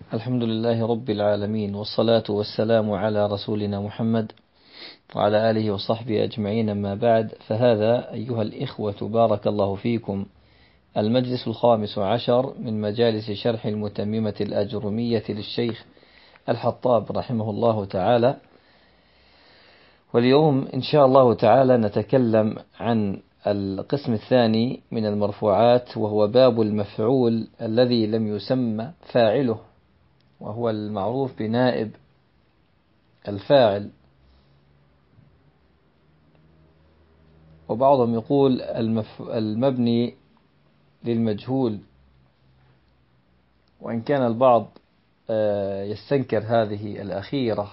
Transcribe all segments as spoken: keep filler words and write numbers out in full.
الحمد لله رب العالمين، والصلاة والسلام على رسولنا محمد وعلى آله وصحبه أجمعين. أما بعد، فهذا أيها الإخوة بارك الله فيكم المجلس الخامس عشر من مجالس شرح المتممة الأجرمية للشيخ الحطاب رحمه الله تعالى. واليوم إن شاء الله تعالى نتكلم عن القسم الثاني من المرفوعات، وهو باب المفعول الذي لم يسمى فاعله، وهو المعروف بنائب الفاعل، وبعضهم يقول المف... المبني للمجهول، وإن كان البعض يستنكر هذه الأخيرة،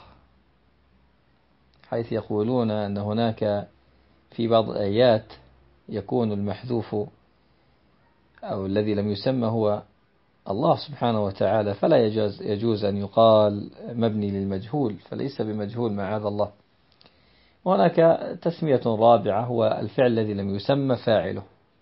حيث يقولون أن هناك في بعض الآيات يكون المحذوف أو الذي لم يسمى هو الله سبحانه وتعالى، فلا يجوز, يجوز أن يقال مبني للمجهول، فليس بمجهول معاذ الله. وهناك تسمية رابعة، هو الفعل الذي لم يسمى فاعله.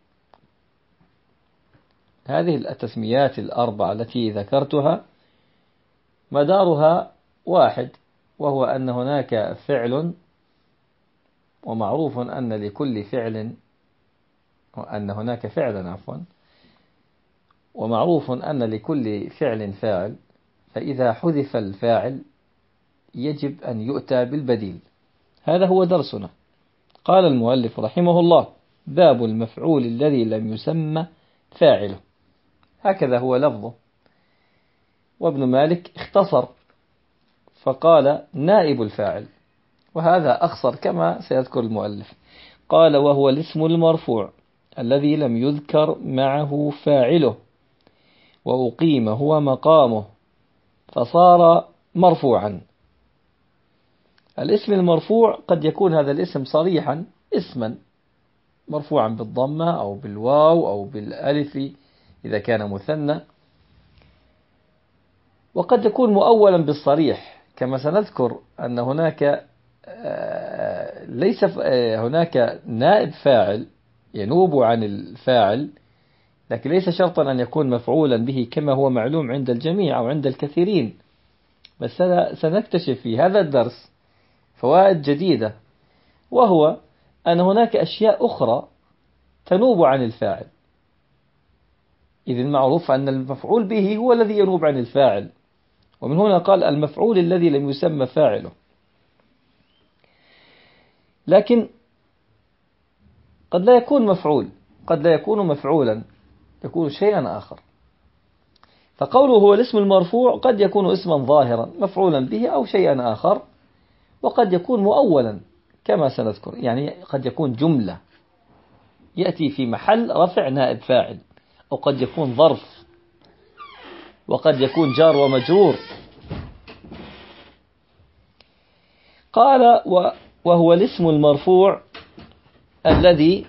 هذه التسميات الأربعة التي ذكرتها مدارها واحد، وهو أن هناك فعل، ومعروف أن لكل فعل أن هناك فعلا عفوا ومعروف أن لكل فعل فاعل، فإذا حذف الفاعل يجب أن يؤتى بالبديل. هذا هو درسنا. قال المؤلف رحمه الله: باب المفعول الذي لم يسمى فاعله. هكذا هو لفظه، وابن مالك اختصر فقال نائب الفاعل، وهذا أخصر كما سيذكر المؤلف. قال: وهو الاسم المرفوع الذي لم يذكر معه فاعله، وأقيم هو مقامه فصار مرفوعا. الاسم المرفوع قد يكون هذا الاسم صريحا اسما مرفوعا بالضمة أو بالواو أو بالألف إذا كان مثنى، وقد يكون مؤولا بالصريح، كما سنذكر أن هناك ليس هناك نائب فاعل ينوب عن الفاعل، لكن ليس شرطا أن يكون مفعولا به كما هو معلوم عند الجميع أو عند الكثيرين. بس سنكتشف في هذا الدرس فوائد جديدة، وهو أن هناك أشياء أخرى تنوب عن الفاعل، إذ المعروف أن المفعول به هو الذي ينوب عن الفاعل، ومن هنا قال المفعول الذي لم يسمى فاعله. لكن قد لا يكون مفعول، قد لا يكون مفعولا، يكون شيئا آخر. فقوله هو الاسم المرفوع قد يكون اسما ظاهرا مفعولا به أو شيئا آخر، وقد يكون مؤولا كما سنذكر، يعني قد يكون جملة يأتي في محل رفع نائب فاعل، أو قد يكون ظرف، وقد يكون جار ومجرور. قال: وهو الاسم المرفوع الذي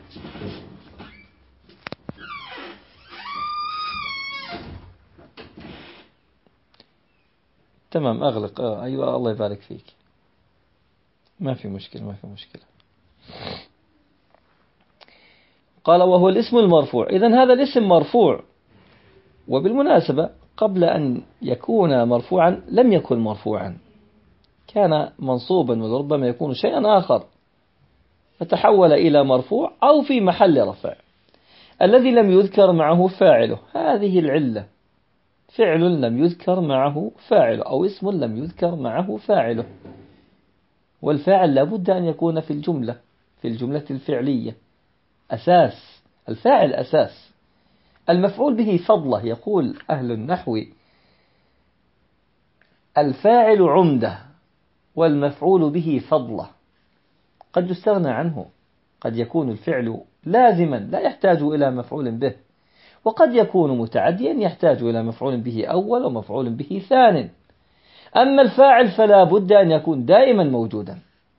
تمام أغلق آه. أيوة الله يبارك فيك، ما في مشكلة ما في مشكلة. قال: وهو الاسم المرفوع. إذن هذا الاسم مرفوع، وبالمناسبة قبل أن يكون مرفوعا لم يكن مرفوعا، كان منصوبا، ولربما يكون شيئا آخر فتحول إلى مرفوع أو في محل رفع، الذي لم يذكر معه فاعله. هذه العلة، فعل لم يذكر معه فاعله، أو اسم لم يذكر معه فاعله. والفاعل لابد أن يكون في الجملة، في الجملة الفعلية أساس، الفاعل أساس، المفعول به فضله. يقول أهل النحو: الفاعل عمده والمفعول به فضله. قد يستغنى عنه، قد يكون الفعل لازما لا يحتاج إلى مفعول به، وقد يكون متعديا يحتاج إلى مفعول به أول ومفعول به ثان. أما الفاعل فلا بد أن يكون دائما موجودا.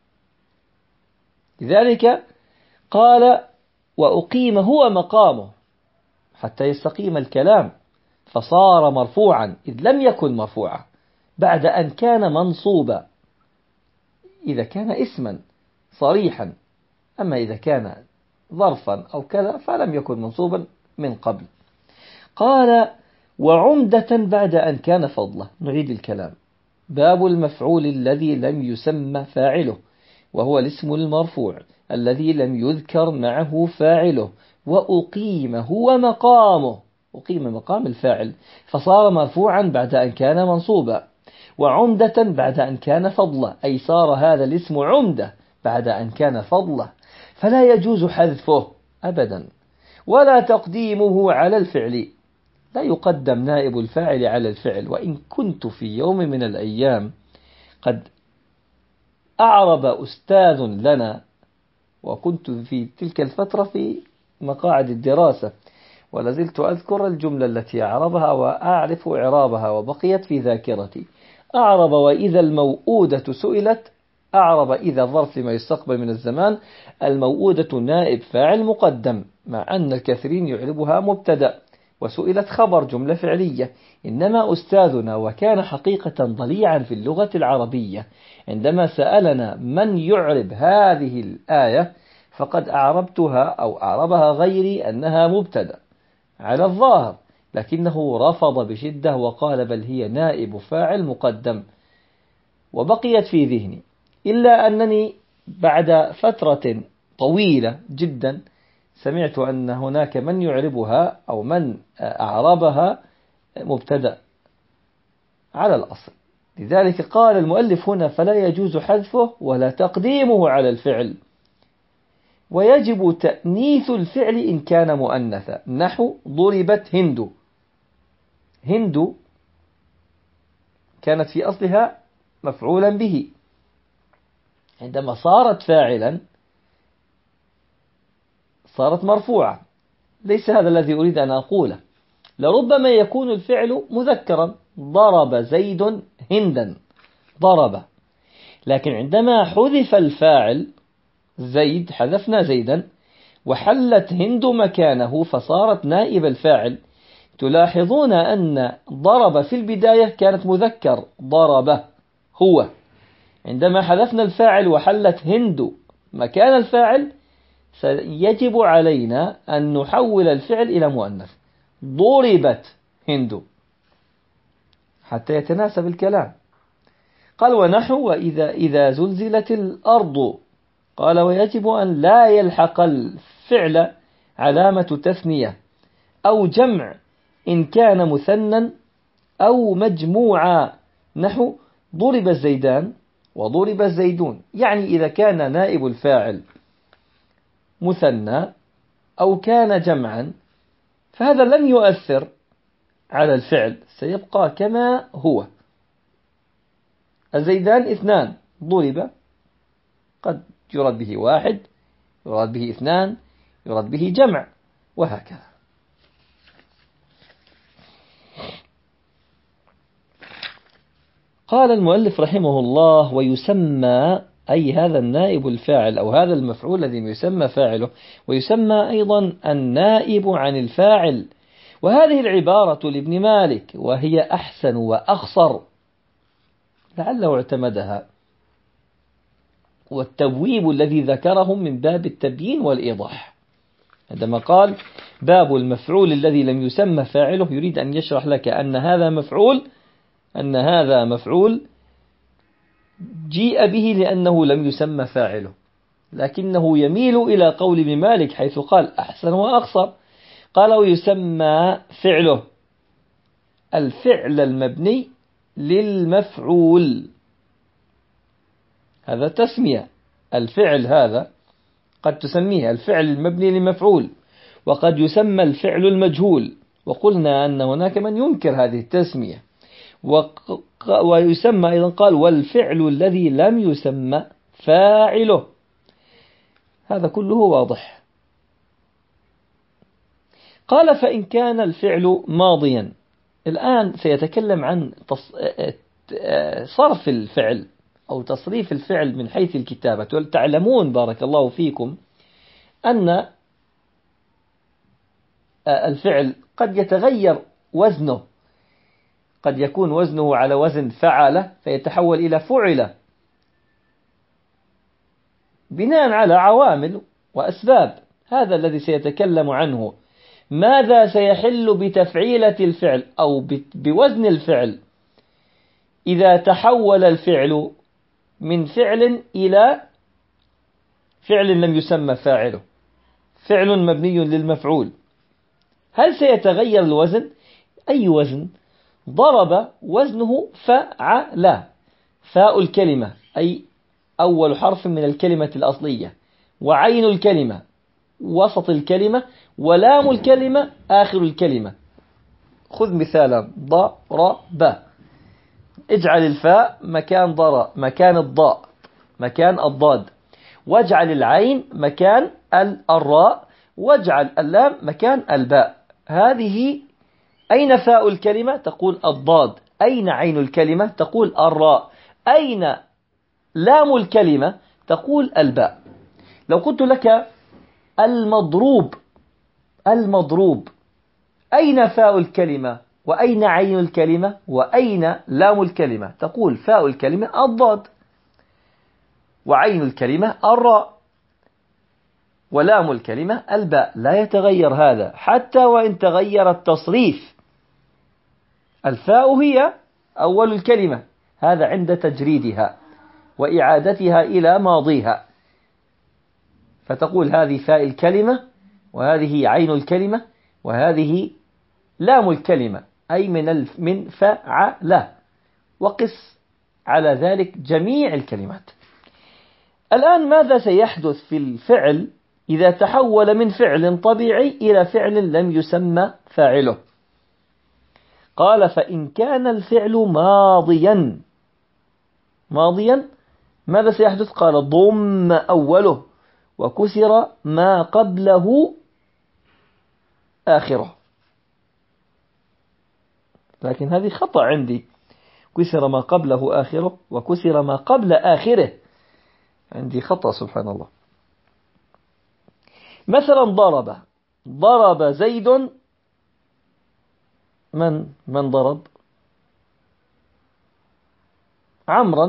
لذلك قال: وأقيم هو مقامه حتى يستقيم الكلام، فصار مرفوعا، إذ لم يكن مرفوعا بعد أن كان منصوبا إذا كان اسما صريحا. أما إذا كان ظرفا أو كذا فلم يكن منصوبا من قبل. قال: وعمدة بعد أن كان فضله. نعيد الكلام. باب المفعول الذي لم يسمى فاعله، وهو الاسم المرفوع الذي لم يذكر معه فاعله، وأقيم هو مقامه، أقيم مقام الفاعل فصار مرفوعا بعد أن كان منصوبا، وعمدة بعد أن كان فضلا، أي صار هذا الاسم عمدة بعد أن كان فضلا، فلا يجوز حذفه أبدا، ولا تقديمه على الفعل. لا يقدم نائب الفاعل على الفعل. وإن كنت في يوم من الأيام قد أعرب أستاذ لنا، وكنت في تلك الفترة في مقاعد الدراسة، ولازلت أذكر الجملة التي أعربها وأعرف إعرابها وبقيت في ذاكرتي. أعرب وإذا الموؤودة سئلت، أعرب إذا ظرف لما يستقبل من الزمان، الموؤودة نائب فاعل مقدم، مع أن الكثيرين يعربها مبتدأ، وسئلت خبر جملة فعلية. إنما أستاذنا وكان حقيقة ضليعا في اللغة العربية عندما سألنا من يعرب هذه الآية، فقد أعربتها أو أعربها غيري أنها مبتدأ على الظاهر، لكنه رفض بشدة وقال بل هي نائب فاعل مقدم، وبقيت في ذهني، إلا أنني بعد فترة طويلة جدا سمعت أن هناك من يعربها أو من أعربها مبتدأ على الأصل. لذلك قال المؤلف هنا فلا يجوز حذفه ولا تقديمه على الفعل، ويجب تأنيث الفعل إن كان مؤنثا، نحو ضربت هند. هند كانت في أصلها مفعولا به، عندما صارت فاعلا صارت مرفوعة. ليس هذا الذي أريد أن أقوله، لربما يكون الفعل مذكرا، ضرب زيد هندا، ضرب، لكن عندما حذف الفاعل زيد حذفنا زيدا وحلت هند مكانه فصارت نائب الفاعل. تلاحظون أن ضرب في البداية كانت مذكر، ضرب هو، عندما حذفنا الفاعل وحلت هند مكان الفاعل سيجب علينا أن نحول الفعل إلى مؤنث، ضربت هند، حتى يتناسب الكلام. قال ونحو وإذا إذا زلزلت الأرض، قال ويجب أن لا يلحق الفعل علامة تثنية أو جمع إن كان مثنى أو مجموعا، نحو ضرب الزيدان وضرب الزيدون. يعني إذا كان نائب الفاعل مثنى أو كان جمعا فهذا لن يؤثر على الفعل، سيبقى كما هو. الزيدان اثنان، ضرب قد يراد به واحد، يراد به اثنان، يراد به جمع، وهكذا. قال المؤلف رحمه الله ويسمى، أي هذا النائب الفاعل أو هذا المفعول الذي يسمى فاعله، ويسمى أيضا النائب عن الفاعل. وهذه العبارة لابن مالك وهي أحسن وأخصر، لعله اعتمدها، والتبويب الذي ذكرهم من باب التبيين والإيضاح. عندما قال باب المفعول الذي لم يسمى فاعله، يريد أن يشرح لك أن هذا مفعول أن هذا مفعول جيء به لأنه لم يسمى فاعله، لكنه يميل إلى قول ابن مالك حيث قال أحسن وأخصر. قال ويسمى فعله الفعل المبني للمفعول، هذا تسمية. الفعل هذا قد تسميه الفعل المبني للمفعول، وقد يسمى الفعل المجهول، وقلنا أن هناك من ينكر هذه التسمية. ويسمى أيضا قال والفعل الذي لم يسمى فاعله، هذا كله واضح. قال فإن كان الفعل ماضيا، الآن سيتكلم عن صرف الفعل أو تصريف الفعل من حيث الكتابة. تعلمون بارك الله فيكم أن الفعل قد يتغير وزنه، قد يكون وزنه على وزن فعل فيتحول إلى فعل بناء على عوامل وأسباب، هذا الذي سيتكلم عنه. ماذا سيحل بتفعيلة الفعل أو بوزن الفعل إذا تحول الفعل من فعل إلى فعل لم يسمى فاعله، فعل مبني للمفعول، هل سيتغير الوزن؟ أي وزن؟ ضرب وزنه فعل، فاء الكلمة أي أول حرف من الكلمة الأصلية، وعين الكلمة وسط الكلمة، ولام الكلمة آخر الكلمة. خذ مثالا: ضرب، اجعل الفاء مكان ضر مكان الضاء مكان الضاد، واجعل العين مكان الراء، واجعل اللام مكان الباء. هذه أين فاء الكلمة؟ تقول الضاد. أين عين الكلمة؟ تقول الراء. أين لام الكلمة؟ تقول الباء. لو قلت لك المضروب المضروب أين فاء الكلمة وأين عين الكلمة وأين لام الكلمة؟ تقول فاء الكلمة الضاد، وعين الكلمة الراء، ولام الكلمة الباء. لا يتغير هذا حتى وإن تغير التصريف. الفاء هي أول الكلمة، هذا عند تجريدها وإعادتها إلى ماضيها، فتقول هذه فاء الكلمة، وهذه عين الكلمة، وهذه لام الكلمة، أي من من فعل، وقس على ذلك جميع الكلمات. الآن ماذا سيحدث في الفعل إذا تحول من فعل طبيعي إلى فعل لم يسمى فاعله؟ قال: فإن كان الفعل ماضيا ماضيا ماذا سيحدث؟ قال: ضم أوله وكسر ما قبله آخره. لكن هذه خطأ عندي، كسر ما قبله آخره وكسر ما قبل آخره، عندي خطأ سبحان الله. مثلا ضرب ضرب زيد، من من ضرب؟ عمرا.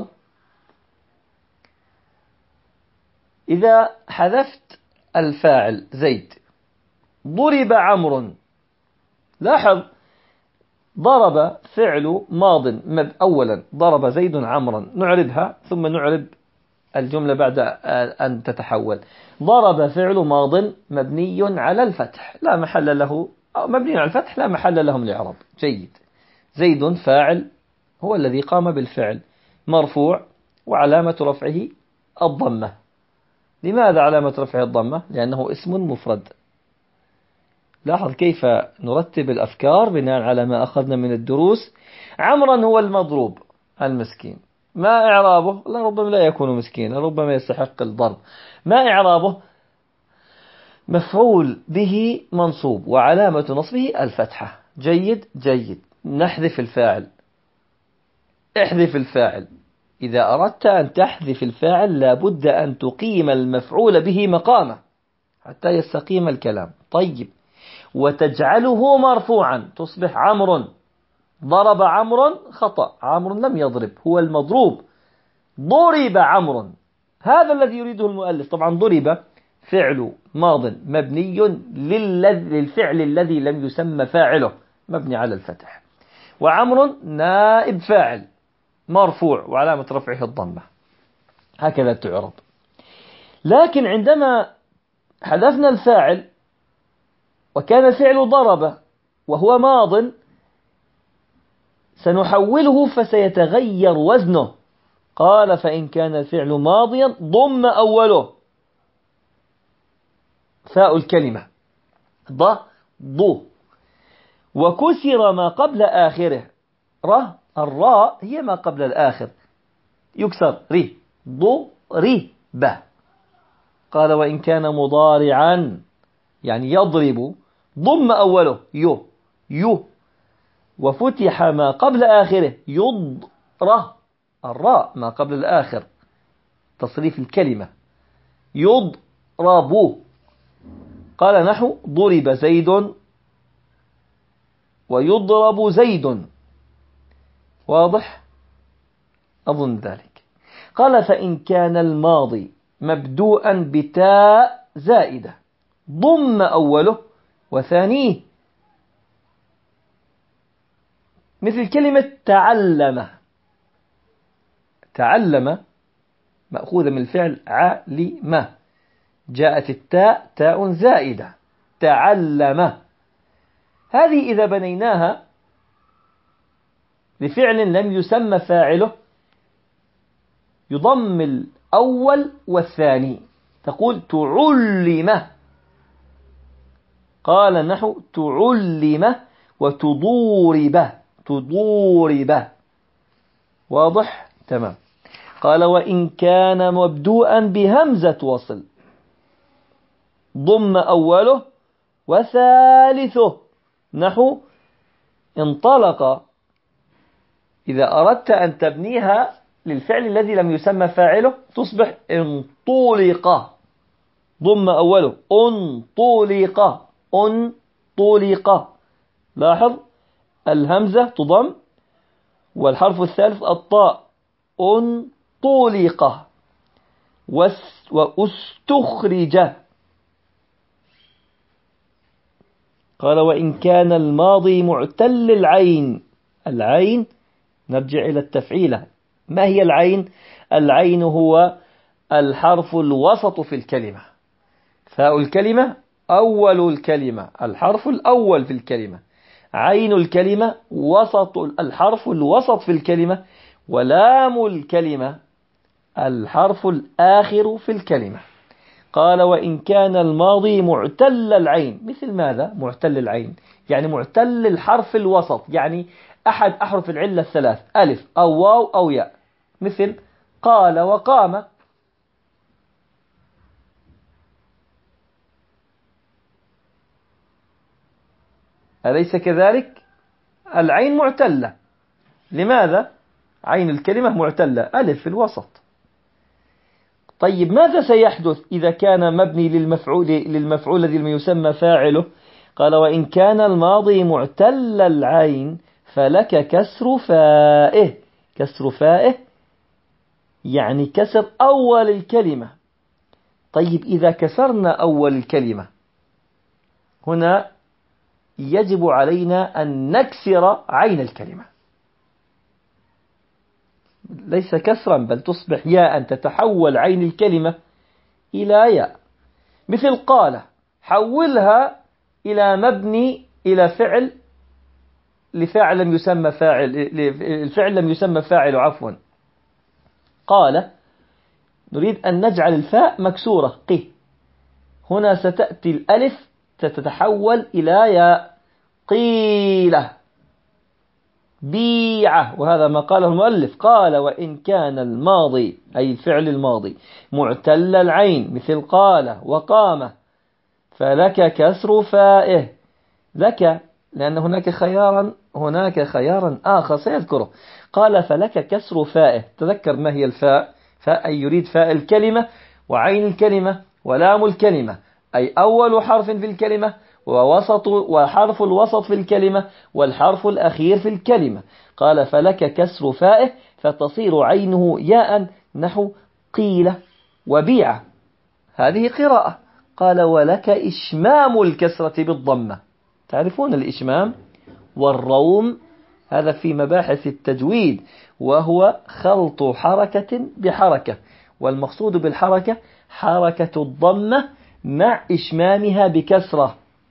إذا حذفت الفاعل زيد ضرب عمرو، لاحظ ضرب فعل ماض أولا، ضرب زيد عمرا، نعربها ثم نعرب الجملة بعد أن تتحول. ضرب فعل ماض مبني على الفتح لا محل له مبني على الفتح لا محل له من الإعراب. جيد. زيد فاعل هو الذي قام بالفعل، مرفوع وعلامة رفعه الضمة. لماذا علامة رفعه الضمة؟ لأنه اسم مفرد. لاحظ كيف نرتب الأفكار بناء على ما أخذنا من الدروس. عمرا هو المضروب المسكين، ما إعرابه؟ لا، ربما لا يكون مسكينا، ربما يستحق الضرب. ما إعرابه؟ مفعول به منصوب وعلامة نصبه الفتحة. جيد جيد. نحذف الفاعل. احذف الفاعل. إذا أردت أن تحذف الفاعل لابد أن تقيم المفعول به مقامه حتى يستقيم الكلام. طيب، وتجعله مرفوعا، تصبح عمرو. ضرب عمرو، خطأ، عمرو لم يضرب، هو المضروب. ضرب عمرو، هذا الذي يريده المؤلف. طبعا ضرب فعل ماض مبني للفعل الذي لم يسمى فاعله، مبني على الفتح، وعمرو نائب فاعل مرفوع وعلامة رفعه الضمة. هكذا تعرب. لكن عندما حذفنا الفاعل وكان الفعل ضرب وهو ماض، سنحوله فسيتغير وزنه. قال: فإن كان الفعل ماضيا ضم أوله فاء الكلمة ض ض، وكسر ما قبل آخره ر، الراء هي ما قبل الآخر، يكسر ري ض ري ب. قال: وإن كان مضارعا يعني يضرب ضم أوله يو يو، وفتح ما قبل آخره يض ر، الراء ما قبل الآخر، تصريف الكلمة يضرب. قال نحو: ضرب زيد ويضرب زيد. واضح؟ أظن ذلك. قال: فإن كان الماضي مبدوءا بتاء زائدة ضم أوله وثانيه، مثل كلمة تعلم. تعلم مأخوذة من الفعل علم، جاءت التاء تاء زائدة، تعلم. هذه إذا بنيناها لفعل لم يسمى فاعله يضم الأول والثاني، تقول تعلم. قال نحو تعلم وتضورب، تضورب. واضح؟ تمام. قال وإن كان مبدوءا بهمزة وصل ضم أوله وثالثه، نحو انطلق. إذا أردت أن تبنيها للفعل الذي لم يسمى فاعله تصبح انطلق، ضم أوله انطلق، انطلق. لاحظ الهمزة تضم، والحرف الثالث الطاء، انطلق. واستخرج. قال وإن كان الماضي معتل العين. العين نرجع إلى التفعيلة. ما هي العين؟ العين هو الحرف الوسط في الكلمة. فاء الكلمة أول الكلمة، الحرف الأول في الكلمة. عين الكلمة وسط الحرف الوسط في الكلمة. ولام الكلمة الحرف الآخر في الكلمة. قال وإن كان الماضي معتل العين. مثل ماذا معتل العين؟ يعني معتل الحرف الوسط، يعني أحد أحرف العلة الثلاث، ألف أو واو أو ياء، مثل قال وقام. أليس كذلك؟ العين معتلة. لماذا؟ عين الكلمة معتلة، ألف في الوسط. طيب ماذا سيحدث إذا كان مبني للمفعول للمفعول الذي لم يسمى فاعله؟ قال وإن كان الماضي معتل العين فلك كسر فائه. كسر فائه يعني كسر أول الكلمة. طيب إذا كسرنا أول الكلمة هنا يجب علينا أن نكسر عين الكلمة، ليس كسرا بل تصبح ياء، تتحول عين الكلمة إلى ياء. مثل قال، حولها إلى مبني إلى فعل لفاعل لم يسمى فاعل، الفعل لم يسمى فاعل عفوا. قال نريد أن نجعل الفاء مكسورة قي، هنا ستأتي الألف ستتحول إلى ياء. قيلة بيعة. وهذا ما قاله المؤلف. قال وإن كان الماضي أي الفعل الماضي معتل العين مثل قال وقام فلك كسر فائه. لك لأن هناك خيارا هناك خيارا آخر سيذكره. قال فلك كسر فائه. تذكر ما هي الفاء؟ فاء أي يريد فاء الكلمة وعين الكلمة ولام الكلمة، أي أول حرف في الكلمة ووسط وحرف الوسط في الكلمة والحرف الأخير في الكلمة. قال فلك كسر فائه فتصير عينه ياء، نحو قيل وبيع. هذه قراءة. قال ولك إشمام الكسرة بالضمة. تعرفون الإشمام والروم، هذا في مباحث التجويد، وهو خلط حركة بحركة، والمقصود بالحركة حركة الضمة مع إشمامها بكسرة.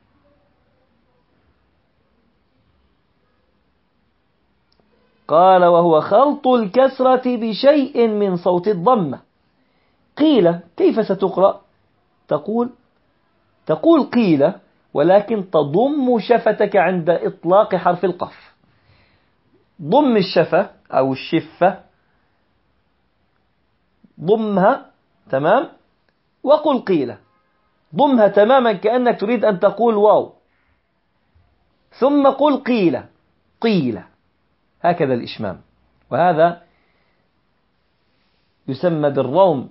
قال وهو خلط الكسرة بشيء من صوت الضمة. قيل كيف ستقرأ؟ تقول تقول قيل ولكن تضم شفتك عند إطلاق حرف القف. ضم الشفة أو الشفة، ضمها تمام وقل قيل. ضمها تماما كأنك تريد أن تقول واو، ثم قل قيل قيل. هكذا الإشمام، وهذا يسمى بالروم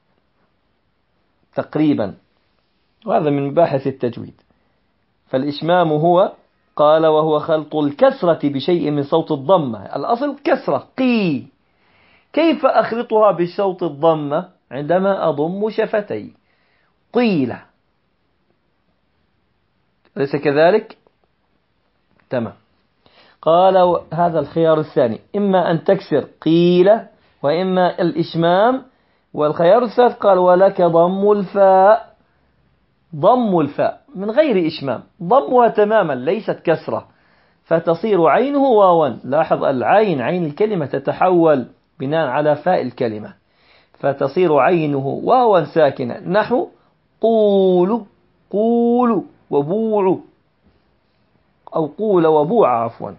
تقريبا، وهذا من مباحث التجويد. فالإشمام هو قال وهو خلط الكسرة بشيء من صوت الضمة. الأصل كسرة قي. كيف أخلطها بصوت الضمة؟ عندما أضم شفتي. قيل. أليس كذلك؟ تمام. قال هذا الخيار الثاني، إما أن تكسر قيل وإما الإشمام. والخيار الثالث قال ولك ضم الفاء، ضم الفاء من غير إشمام، ضمها تماما ليست كسرة، فتصير عينه واوا. لاحظ العين، عين الكلمة تتحول بناء على فاء الكلمة، فتصير عينه واوا ساكنة، نحو قول قول وبوع، أو قول وبوع عفوا.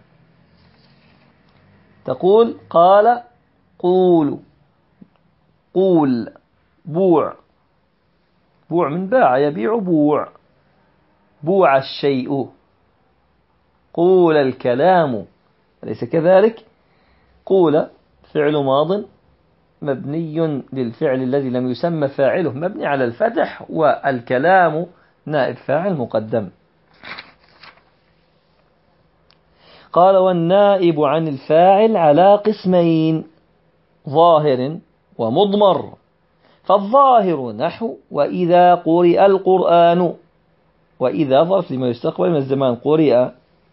تقول قال قول، قول بوع، بوع من باع يبيع بوع، بوع الشيء، قول الكلام، أليس كذلك؟ قول فعل ماض مبني للفعل الذي لم يسمى فاعله، مبني على الفتح، والكلام نائب فاعل مقدم. قال والنائب عن الفاعل على قسمين، ظاهر ومضمر. فالظاهر نحو وإذا قرئ القرآن، وإذا ظرف لما يستقبل من الزمان، قرئ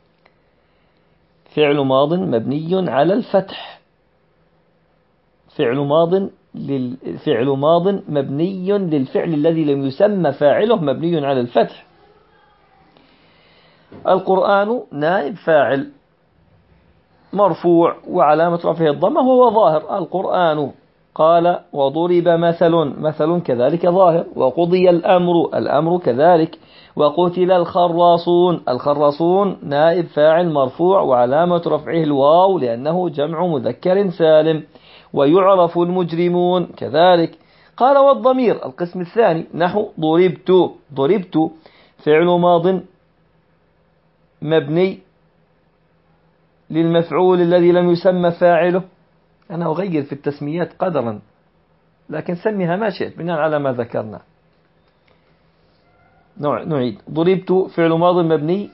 فعل ماض مبني على الفتح، فعل ماض للفعل ماض مبني للفعل الذي لم يسمى فاعله، مبني على الفتح. القرآن نائب فاعل مرفوع وعلامة رفعه الضمة وهو ظاهر، القرآن. قال وضرب مثل، مثل كذلك ظاهر. وقضي الأمر، الأمر كذلك. وقتل الخراصون، الخراصون نائب فاعل مرفوع وعلامة رفعه الواو لأنه جمع مذكر سالم. ويعرف المجرمون كذلك. قال والضمير القسم الثاني، نحو ضربت، ضربت فعل ماض مبني للمفعول الذي لم يسمى فاعله. أنا أغير في التسميات قدرا، لكن سميها ما شئت بناء على ما ذكرنا. نعيد. ضربت فعل ماض مبني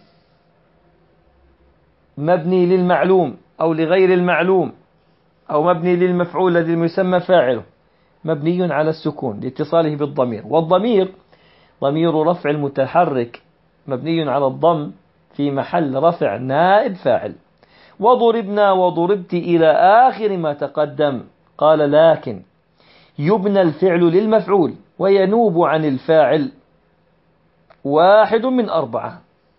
مبني للمعلوم أو لغير المعلوم، أو مبني للمفعول الذي لم يسمى فاعله، مبني على السكون لاتصاله بالضمير. والضمير ضمير رفع المتحرك مبني على الضم في محل رفع نائب فاعل. وضربنا وضربت إلى آخر ما تقدم. قال لكن يبنى الفعل للمفعول وينوب عن الفاعل واحد من أربعة.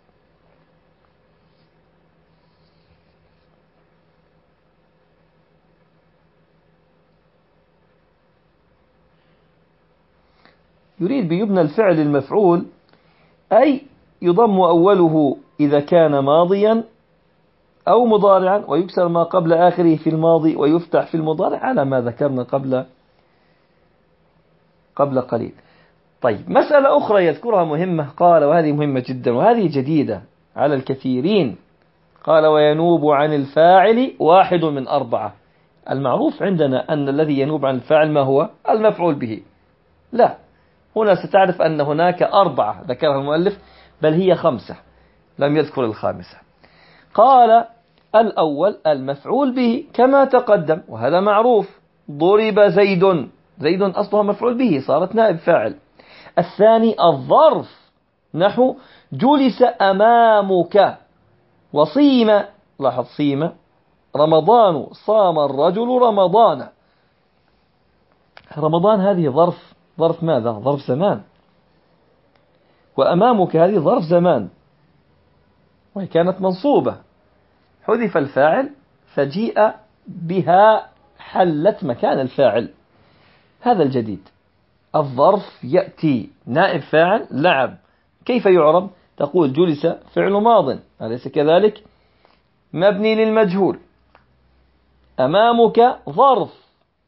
يريد بيبنى الفعل المفعول أي يضم أوله إذا كان ماضيا أو مضارعا، ويكسر ما قبل آخره في الماضي ويفتح في المضارع على ما ذكرنا قبل قبل قليل. طيب مسألة أخرى يذكرها مهمة، قال وهذه مهمة جدا وهذه جديدة على الكثيرين. قال وينوب عن الفاعل واحد من أربعة. المعروف عندنا أن الذي ينوب عن الفاعل ما هو؟ المفعول به. لا، هنا ستعرف أن هناك أربعة ذكرها المؤلف، بل هي خمسة لم يذكر الخامسة. قال الأول المفعول به كما تقدم وهذا معروف، ضرب زيد، زيد أصلها مفعول به صارت نائب فاعل. الثاني الظرف، نحو جلس أمامك. وصيم، لاحظ صيم رمضان، صام الرجل رمضان. رمضان هذه ظرف، ظرف ماذا؟ ظرف زمان. وأمامك هذه ظرف زمان وهي كانت منصوبة، حذف الفاعل فجيء بها حلت مكان الفاعل. هذا الجديد. الظرف يأتي نائب فاعل لعب. كيف يعرب؟ تقول جلس فعل ماض، أليس كذلك؟ مبني للمجهول. أمامك ظرف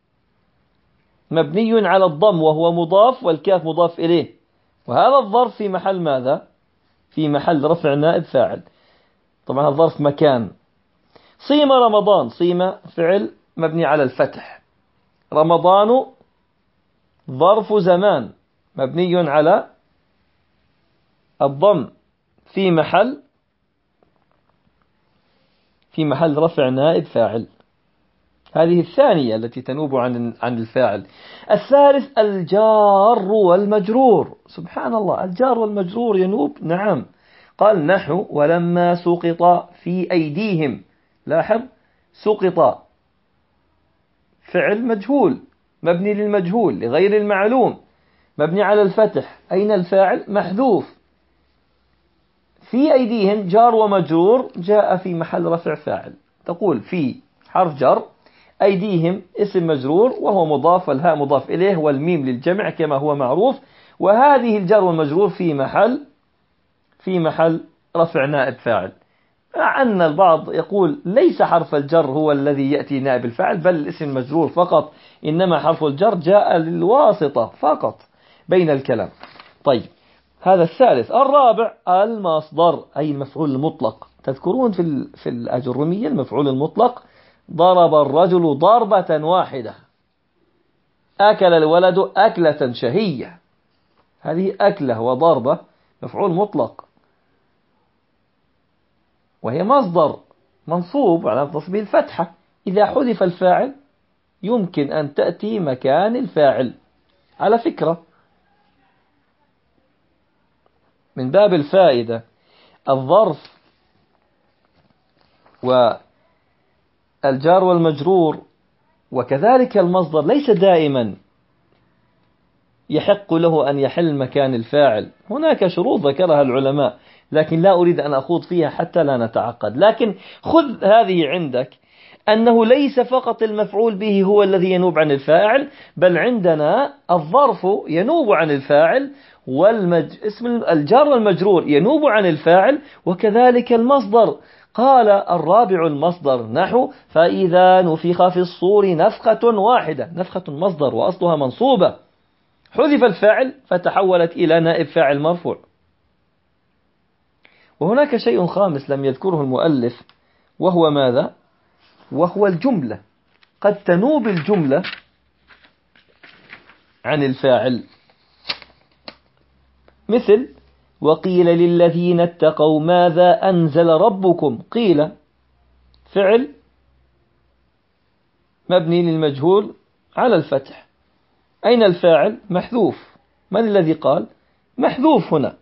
مبني على الضم وهو مضاف والكاف مضاف إليه، وهذا الظرف في محل ماذا؟ في محل رفع نائب فاعل. طبعا الظرف مكان. صيم رمضان، صيم فعل مبني على الفتح. رمضان ظرف زمان مبني على الضم في محل في محل رفع نائب فاعل. هذه الثانية التي تنوب عن عن الفاعل. الثالث الجار والمجرور. سبحان الله، الجار والمجرور ينوب، نعم. قال نحو ولما سقط في أيديهم. لاحظ سقط فعل مجهول مبني للمجهول لغير المعلوم مبني على الفتح. أين الفاعل؟ محذوف. في أيديهم جار ومجرور جاء في محل رفع فاعل. تقول في حرف جر، أيديهم اسم مجرور وهو مضاف، والهاء مضاف إليه، والميم للجمع كما هو معروف، وهذه الجر والمجرور في محل في محل رفع نائب فاعل. مع أن البعض يقول ليس حرف الجر هو الذي يأتي نائب الفاعل بل الاسم مجرور فقط، إنما حرف الجر جاء للواسطة فقط بين الكلام. طيب هذا الثالث. الرابع المصدر أي المفعول المطلق. تذكرون في في الأجرمية المفعول المطلق ضرب الرجل ضربة واحدة، أكل الولد أكلة شهية. هذه أكلة وضربة مفعول مطلق، وهي مصدر منصوب على تصبيح الفتحة. إذا حذف الفاعل يمكن أن تأتي مكان الفاعل. على فكرة من باب الفائدة، الظرف والجار والمجرور وكذلك المصدر ليس دائما يحق له أن يحل مكان الفاعل. هناك شروط ذكرها العلماء لكن لا أريد أن أخوض فيها حتى لا نتعقد. لكن خذ هذه عندك أنه ليس فقط المفعول به هو الذي ينوب عن الفاعل، بل عندنا الظرف ينوب عن الفاعل، والمج... اسم الجار والمجرور ينوب عن الفاعل، وكذلك المصدر. قال الرابع المصدر نحو فإذا نفخ في الصور نفخة واحدة. نفخة مصدر وأصلها منصوبة، حذف الفاعل فتحولت إلى نائب فاعل مرفوع. وهناك شيء خامس لم يذكره المؤلف، وهو ماذا؟ وهو الجملة. قد تنوب الجملة عن الفاعل، مثل وقيل للذين اتقوا ماذا أنزل ربكم. قيل فعل مبني للمجهول على الفتح. أين الفاعل؟ محذوف. من الذي قال؟ محذوف. هنا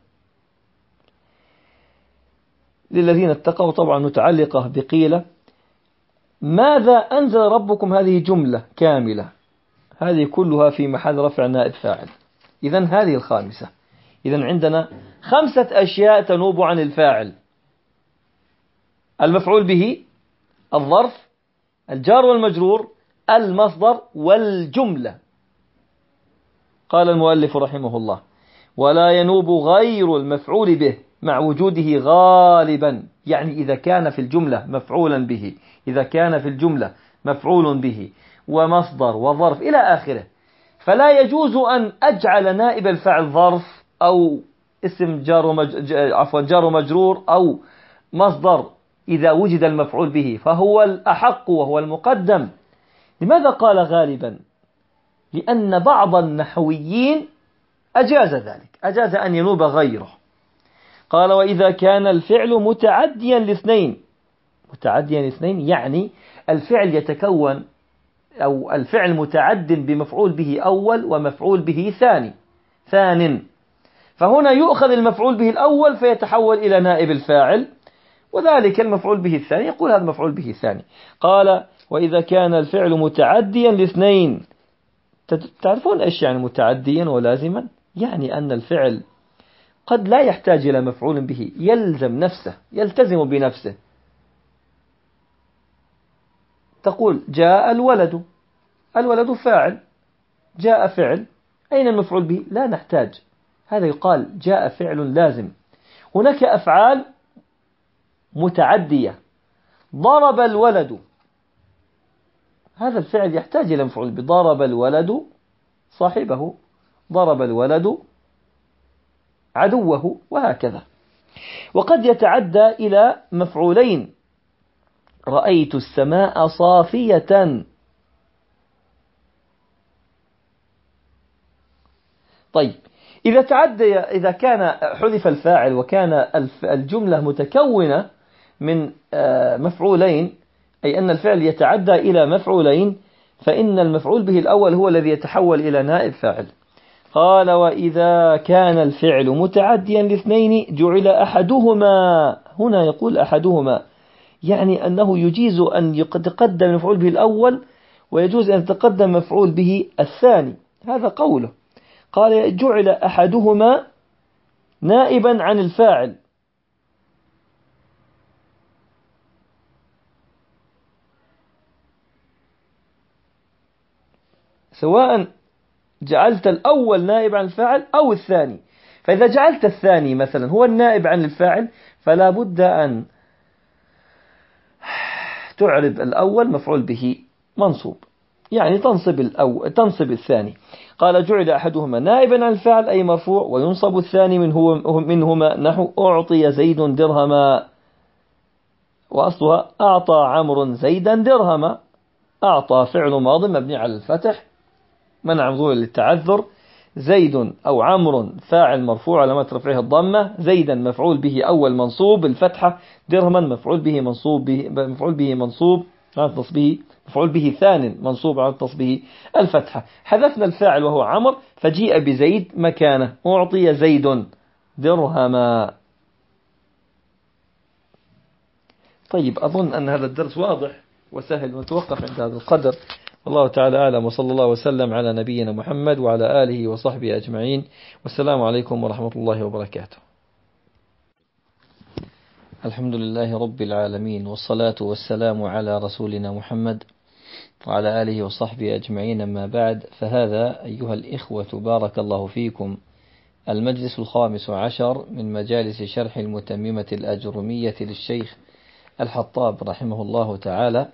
للذين اتقوا طبعا متعلقة بقيل. ماذا أنزل ربكم هذه جملة كاملة، هذه كلها في محل رفع نائب فاعل. إذن هذه الخامسة. إذن عندنا خمسة أشياء تنوب عن الفاعل: المفعول به، الظرف، الجار والمجرور، المصدر، والجملة. قال المؤلف رحمه الله ولا ينوب غير المفعول به مع وجوده غالبا. يعني إذا كان في الجملة مفعولا به، إذا كان في الجملة مفعول به ومصدر وظرف إلى آخره، فلا يجوز أن أجعل نائب الفاعل ظرف أو اسم جار ومج... عفوا جار ومجرور أو مصدر إذا وجد المفعول به، فهو الأحق وهو المقدم. لماذا قال غالبا؟ لأن بعض النحويين أجاز ذلك، أجاز أن ينوب غيره. قال وإذا كان الفعل متعديا لاثنين. متعديا لاثنين يعني الفعل يتكون أو الفعل متعد بمفعول به أول ومفعول به ثاني ثان، فهنا يؤخذ المفعول به الأول فيتحول إلى نائب الفاعل، وذلك المفعول به الثاني يقول هذا مفعول به الثاني. قال وإذا كان الفعل متعديا لاثنين. تعرفون إيش يعني متعديا ولازما؟ يعني أن الفعل قد لا يحتاج إلى مفعول به، يلزم نفسه، يلتزم بنفسه. تقول جاء الولد، الولد فاعل، جاء فعل، أين المفعول به؟ لا نحتاج. هذا يقال جاء فعل لازم. هناك أفعال متعدية. ضرب الولد، هذا الفعل يحتاج إلى مفعول به. ضرب الولد صاحبه، ضرب الولد عدوه، وهكذا. وقد يتعدى إلى مفعولين. رأيت السماء صافية. طيب إذا تعدى، إذا كان حذف الفاعل وكان الجملة متكونة من مفعولين، أي أن الفعل يتعدى إلى مفعولين، فإن المفعول به الأول هو الذي يتحول إلى نائب فاعل. قال وإذا كان الفعل متعديا لاثنين جعل أحدهما، هنا يقول أحدهما يعني أنه يجيز أن يتقدم المفعول به الأول ويجوز أن يتقدم مفعول به الثاني، هذا قوله. قال جعل أحدهما نائبا عن الفاعل، سواء جعلت الأول نائب عن الفاعل أو الثاني. فإذا جعلت الثاني مثلا هو النائب عن الفاعل فلا بد أن تعرب الأول مفعول به منصوب، يعني تنصب الأول تنصب الثاني. قال جعل أحدهما نائبا عن الفاعل أي مرفوع، وينصب الثاني منه منهما نحو أعطي زيد درهما، وأصلها أعطى عمرو زيدا درهما. أعطى فعل ماض مبني على الفتح منع ظهور للتعذر، زيد أو عمرو فاعل مرفوع علامة رفعه الضمة، زيدا مفعول به أول منصوب الفتحة، درهما مفعول به منصوب به مفعول به منصوب على تصبيه مفعول به ثان منصوب على تصبيه الفتحة. حذفنا الفاعل وهو عمرو فجيء بزيد مكانه، أعطي زيد درهما. طيب أظن أن هذا الدرس واضح وسهل، ونتوقف عند هذا القدر. والله تعالى أعلم، وصلى الله وسلم على نبينا محمد وعلى آله وصحبه أجمعين، والسلام عليكم ورحمة الله وبركاته. الحمد لله رب العالمين، والصلاة والسلام على رسولنا محمد وعلى آله وصحبه أجمعين، أما بعد، فهذا أيها الإخوة بارك الله فيكم المجلس الخامس عشر من مجالس شرح المتممة الأجرمية للشيخ الحطاب رحمه الله تعالى.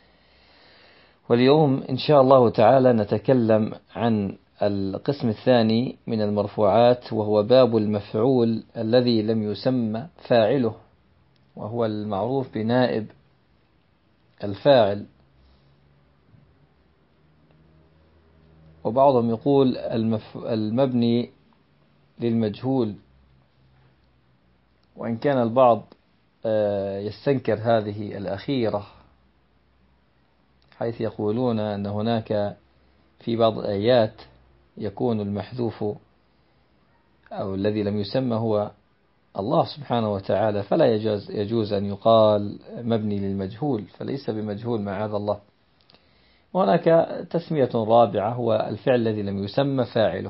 واليوم إن شاء الله تعالى نتكلم عن القسم الثاني من المرفوعات، وهو باب المفعول الذي لم يسمى فاعله، وهو المعروف بنائب الفاعل، وبعضهم يقول المف... المبني للمجهول، وإن كان البعض يستنكر هذه الأخيرة، حيث يقولون أن هناك في بعض الآيات يكون المحذوف أو الذي لم يسمى هو الله سبحانه وتعالى، فلا يجوز, يجوز أن يقال مبني للمجهول، فليس بمجهول معاذ الله. وهناك تسمية رابعة هو الفعل الذي لم يسمى فاعله.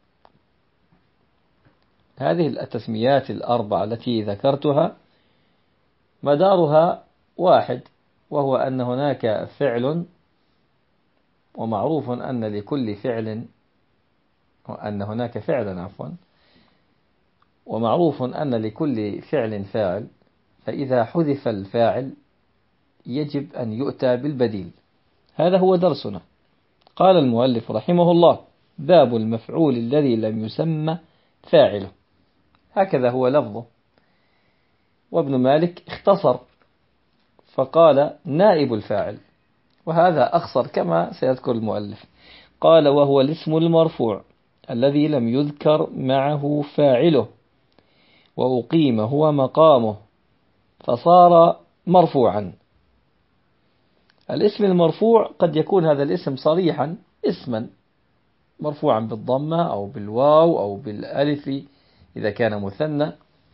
هذه التسميات الأربعة التي ذكرتها مدارها واحد، وهو أن هناك فعل، ومعروف أن لكل فعل وأن هناك فعلا عفوا ومعروف أن لكل فعل فاعل، فإذا حذف الفاعل يجب أن يؤتى بالبديل. هذا هو درسنا. قال المؤلف رحمه الله: باب المفعول الذي لم يسمى فاعله. هكذا هو لفظه، وابن مالك اختصر فقال نائب الفاعل، وهذا أخصر كما سيذكر المؤلف. قال: وهو الاسم المرفوع الذي لم يذكر معه فاعله وأقيم هو مقامه فصار مرفوعا. الاسم المرفوع قد يكون هذا الاسم صريحا اسما مرفوعا بالضمة أو بالواو أو بالألف إذا كان مثنى،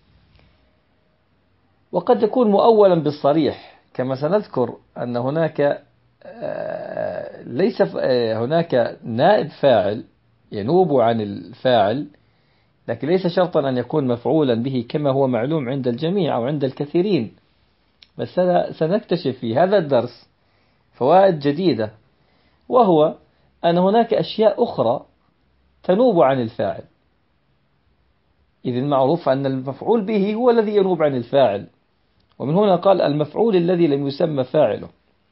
وقد يكون مؤولا بالصريح، كما سنذكر أن هناك ليس هناك نائب فاعل ينوب عن الفاعل، لكن ليس شرطا أن يكون مفعولا به كما هو معلوم عند الجميع أو عند الكثيرين. بس سنكتشف في هذا الدرس فوائد جديدة، وهو أن هناك أشياء أخرى تنوب عن الفاعل، إذ المعروف أن المفعول به هو الذي ينوب عن الفاعل، ومن هنا قال المفعول الذي لم يسمى فاعله.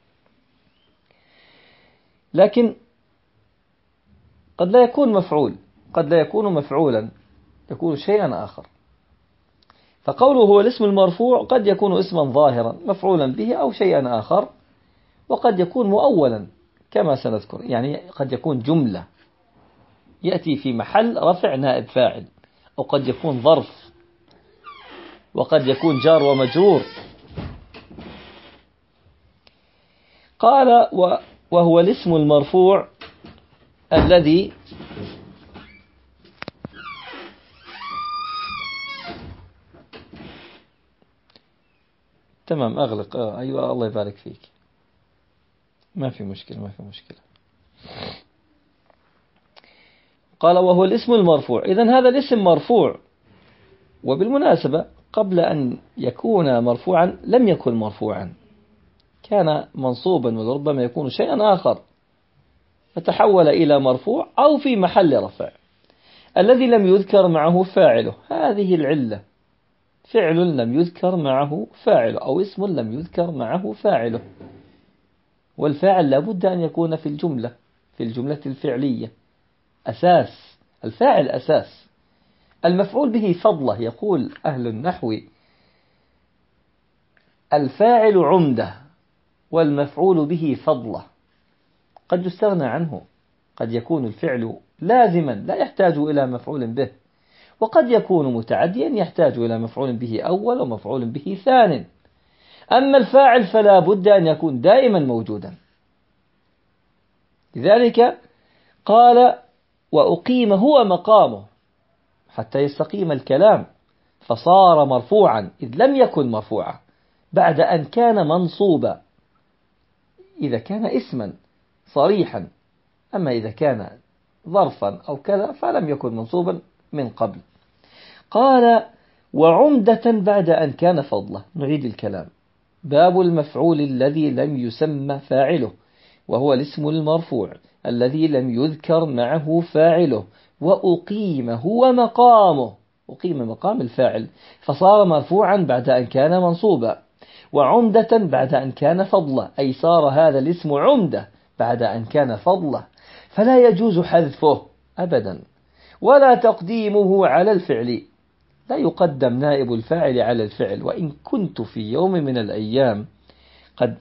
لكن قد لا يكون مفعول، قد لا يكون مفعولا، يكون شيئا آخر. فقوله هو الاسم المرفوع قد يكون اسما ظاهرا مفعولا به أو شيئا آخر، وقد يكون مؤولا كما سنذكر، يعني قد يكون جملة يأتي في محل رفع نائب فاعل، أو قد يكون ظرف، وقد يكون جار ومجرور. قال: وهو الاسم المرفوع الذي تمام أغلق. آه أيوة الله يبارك فيك، ما في مشكلة ما في مشكلة. قال وهو الاسم المرفوع. إذن هذا الاسم مرفوع، وبالمناسبة قبل أن يكون مرفوعا لم يكن مرفوعا، كان منصوبا ولربما يكون شيئا آخر فتحول إلى مرفوع أو في محل رفع الذي لم يذكر معه فاعله. هذه العلة، فعل لم يذكر معه فاعله أو اسم لم يذكر معه فاعله، والفاعل لابد أن يكون في الجملة، في الجملة الفعلية أساس، الفاعل أساس. المفعول به فضله. يقول أهل النحو الفاعل عمدة والمفعول به فضله، قد يستغنى عنه، قد يكون الفعل لازما لا يحتاج إلى مفعول به، وقد يكون متعديا يحتاج إلى مفعول به أول ومفعول به ثان. أما الفاعل فلا بد أن يكون دائما موجودا. لذلك قال وأقيم هو مقامه حتى يستقيم الكلام، فصار مرفوعا إذ لم يكن مرفوعا بعد أن كان منصوبا إذا كان اسما صريحا، أما إذا كان ظرفا أو كذا فلم يكن منصوبا من قبل. قال وعمدة بعد أن كان فضله. نعيد الكلام. باب المفعول الذي لم يسمى فاعله، وهو الاسم المرفوع الذي لم يذكر معه فاعله، وأقيم هو مقامه، أقيم مقام الفاعل فصار مرفوعا بعد أن كان منصوبا، وعمدة بعد أن كان فضلا، أي صار هذا الاسم عمدة بعد أن كان فضلا، فلا يجوز حذفه أبدا ولا تقديمه على الفعل. لا يقدم نائب الفاعل على الفعل. وإن كنت في يوم من الأيام قد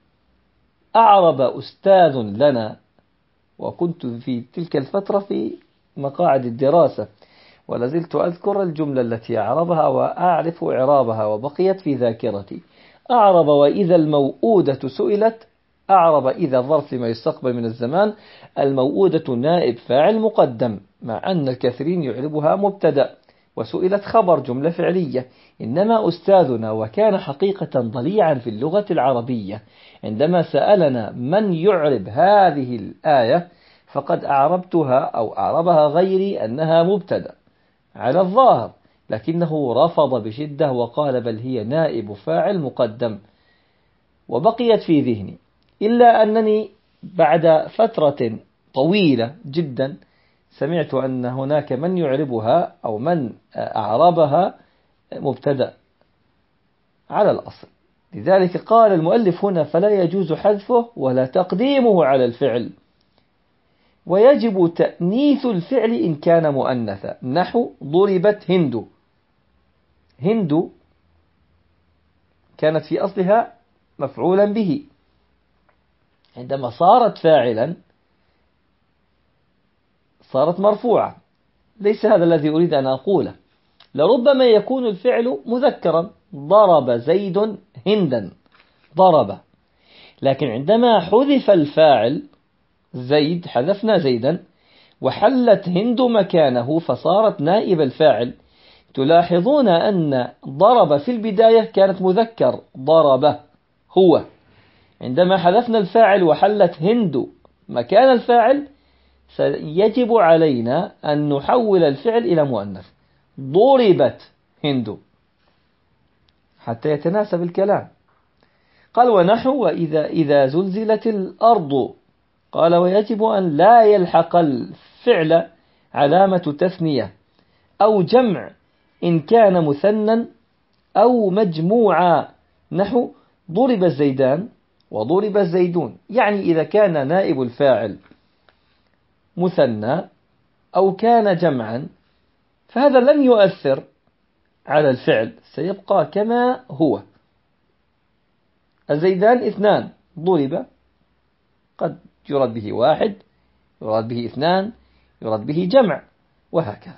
أعرب أستاذ لنا، وكنت في تلك الفترة في مقاعد الدراسة، ولازلت أذكر الجملة التي أعربها وأعرف إعرابها وبقيت في ذاكرتي. أعرب وإذا الموؤودة سئلت، أعرب إذا ظرف لما يستقبل من الزمان، الموؤودة نائب فاعل مقدم، مع أن الكثيرين يعربها مبتدأ، وسئلت خبر جملة فعلية. إنما أستاذنا وكان حقيقة ضليعا في اللغة العربية عندما سألنا من يعرب هذه الآية فقد أعربتها أو أعربها غيري أنها مبتدأ على الظاهر، لكنه رفض بشدة وقال بل هي نائب فاعل مقدم، وبقيت في ذهني. إلا أنني بعد فترة طويلة جدا سمعت أن هناك من يعربها أو من أعربها مبتدأ على الأصل. لذلك قال المؤلف هنا فلا يجوز حذفه ولا تقديمه على الفعل، ويجب تأنيث الفعل إن كان مؤنثا، نحو ضربت هند. هند كانت في أصلها مفعولا به، عندما صارت فاعلا صارت مرفوعة. ليس هذا الذي أريد أن أقوله، لربما يكون الفعل مذكرا، ضرب زيد هندا، ضرب، لكن عندما حذف الفاعل زيد حذفنا زيدا وحلت هند مكانه فصارت نائب الفاعل. تلاحظون أن ضرب في البداية كانت مذكر، ضرب هو، عندما حذفنا الفاعل وحلت هند مكان الفاعل سيجب علينا أن نحول الفعل إلى مؤنث، ضربت هند، حتى يتناسب الكلام. قال ونحو وإذا إذا زلزلت الأرض. قال ويجب أن لا يلحق الفعل علامة تثنية أو جمع إن كان مثنى أو مجموعا، نحو ضرب الزيدان وضرب الزيدون. يعني إذا كان نائب الفاعل مثنى أو كان جمعا فهذا لم يؤثر على الفعل، سيبقى كما هو. الزيدان اثنان، ضرب قد يراد به واحد، يراد به اثنان، يراد به جمع، وهكذا.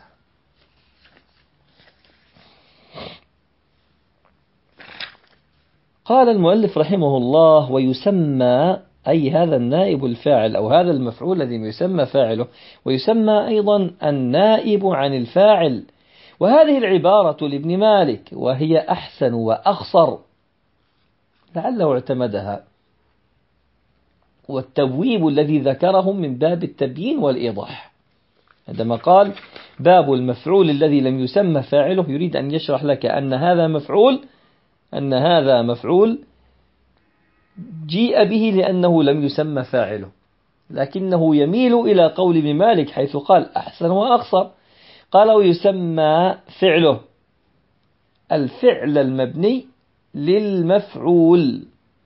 قال المؤلف رحمه الله ويسمى، أي هذا النائب الفاعل أو هذا المفعول الذي يسمى فاعله، ويسمى أيضا النائب عن الفاعل. وهذه العبارة لابن مالك وهي أحسن وأخصر. لعله اعتمدها. والتبويب الذي ذكره من باب التبيين والإيضاح، عندما قال باب المفعول الذي لم يسمى فاعله يريد أن يشرح لك أن هذا مفعول أن هذا مفعول جيء به لأنه لم يسمى فاعله، لكنه يميل إلى قول ابن مالك حيث قال أحسن وأقصر، قال ويسمى فعله الفعل المبني للمفعول.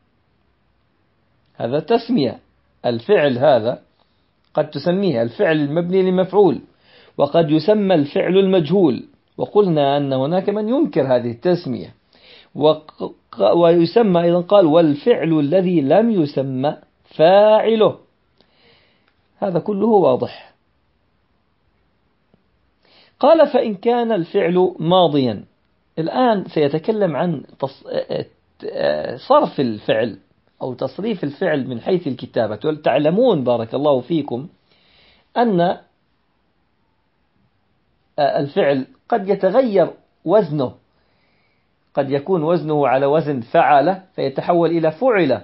هذا تسمية، الفعل هذا قد تسميه الفعل المبني للمفعول، وقد يسمى الفعل المجهول، وقلنا أن هناك من ينكر هذه التسمية. ويسمى أيضا قال والفعل الذي لم يسمى فاعله. هذا كله واضح. قال فإن كان الفعل ماضيا، الآن سيتكلم عن صرف الفعل أو تصريف الفعل من حيث الكتابة. وتعلمون بارك الله فيكم أن الفعل قد يتغير وزنه، قد يكون وزنه على وزن فعل فيتحول إلى فعل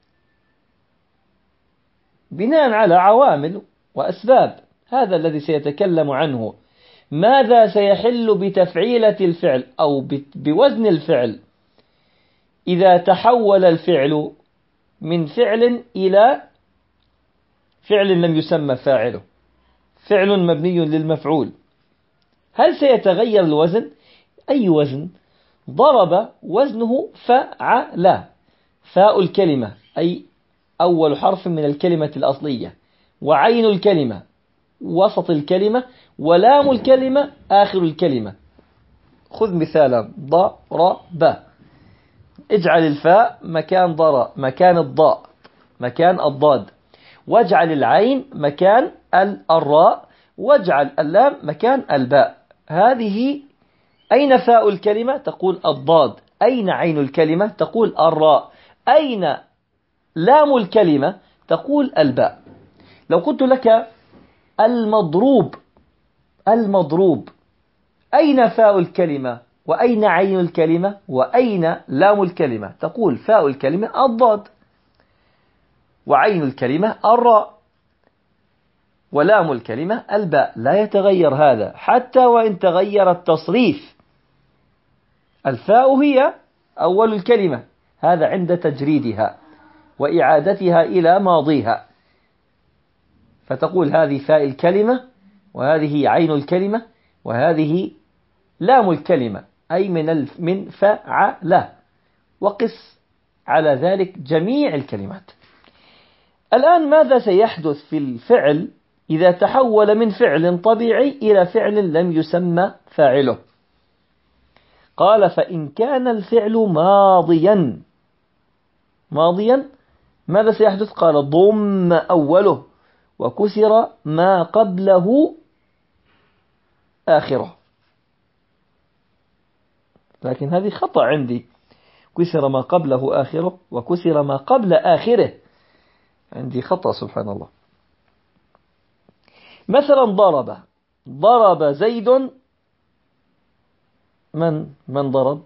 بناء على عوامل وأسباب. هذا الذي سيتكلم عنه، ماذا سيحل بتفعيلة الفعل أو بوزن الفعل إذا تحول الفعل من فعل إلى فعل لم يسمى فاعله، فعل مبني للمفعول. هل سيتغير الوزن؟ أي وزن؟ ضرب وزنه فعل، فاء الكلمة أي أول حرف من الكلمة الأصلية، وعين الكلمة وسط الكلمة، ولام الكلمة آخر الكلمة. خذ مثالا ضرب، اجعل الفاء مكان ضر مكان الضاء مكان الضاد، واجعل العين مكان الراء، واجعل اللام مكان الباء. هذه أين فاء الكلمة؟ تقول الضاد. أين عين الكلمة؟ تقول الراء. أين لام الكلمة؟ تقول الباء. لو قلت لك المضروب المضروب أين فاء الكلمة وأين عين الكلمة وأين لام الكلمة؟ تقول فاء الكلمة الضاد، وعين الكلمة الراء، ولام الكلمة الباء. لا يتغير هذا حتى وإن تغير التصريف. الفاء هي أول الكلمة، هذا عند تجريدها وإعادتها إلى ماضيها، فتقول هذه فاء الكلمة، وهذه عين الكلمة، وهذه لام الكلمة أي من من فعل، وقس على ذلك جميع الكلمات. الآن ماذا سيحدث في الفعل إذا تحول من فعل طبيعي إلى فعل لم يسمى فاعله؟ قال فإن كان الفعل ماضيا ماضيا ماذا سيحدث؟ قال ضم أوله وكسر ما قبله آخره. لكن هذه خطأ عندي، كسر ما قبله آخره وكسر ما قبل آخره، عندي خطأ سبحان الله. مثلا ضرب ضرب زيد، من من ضرب؟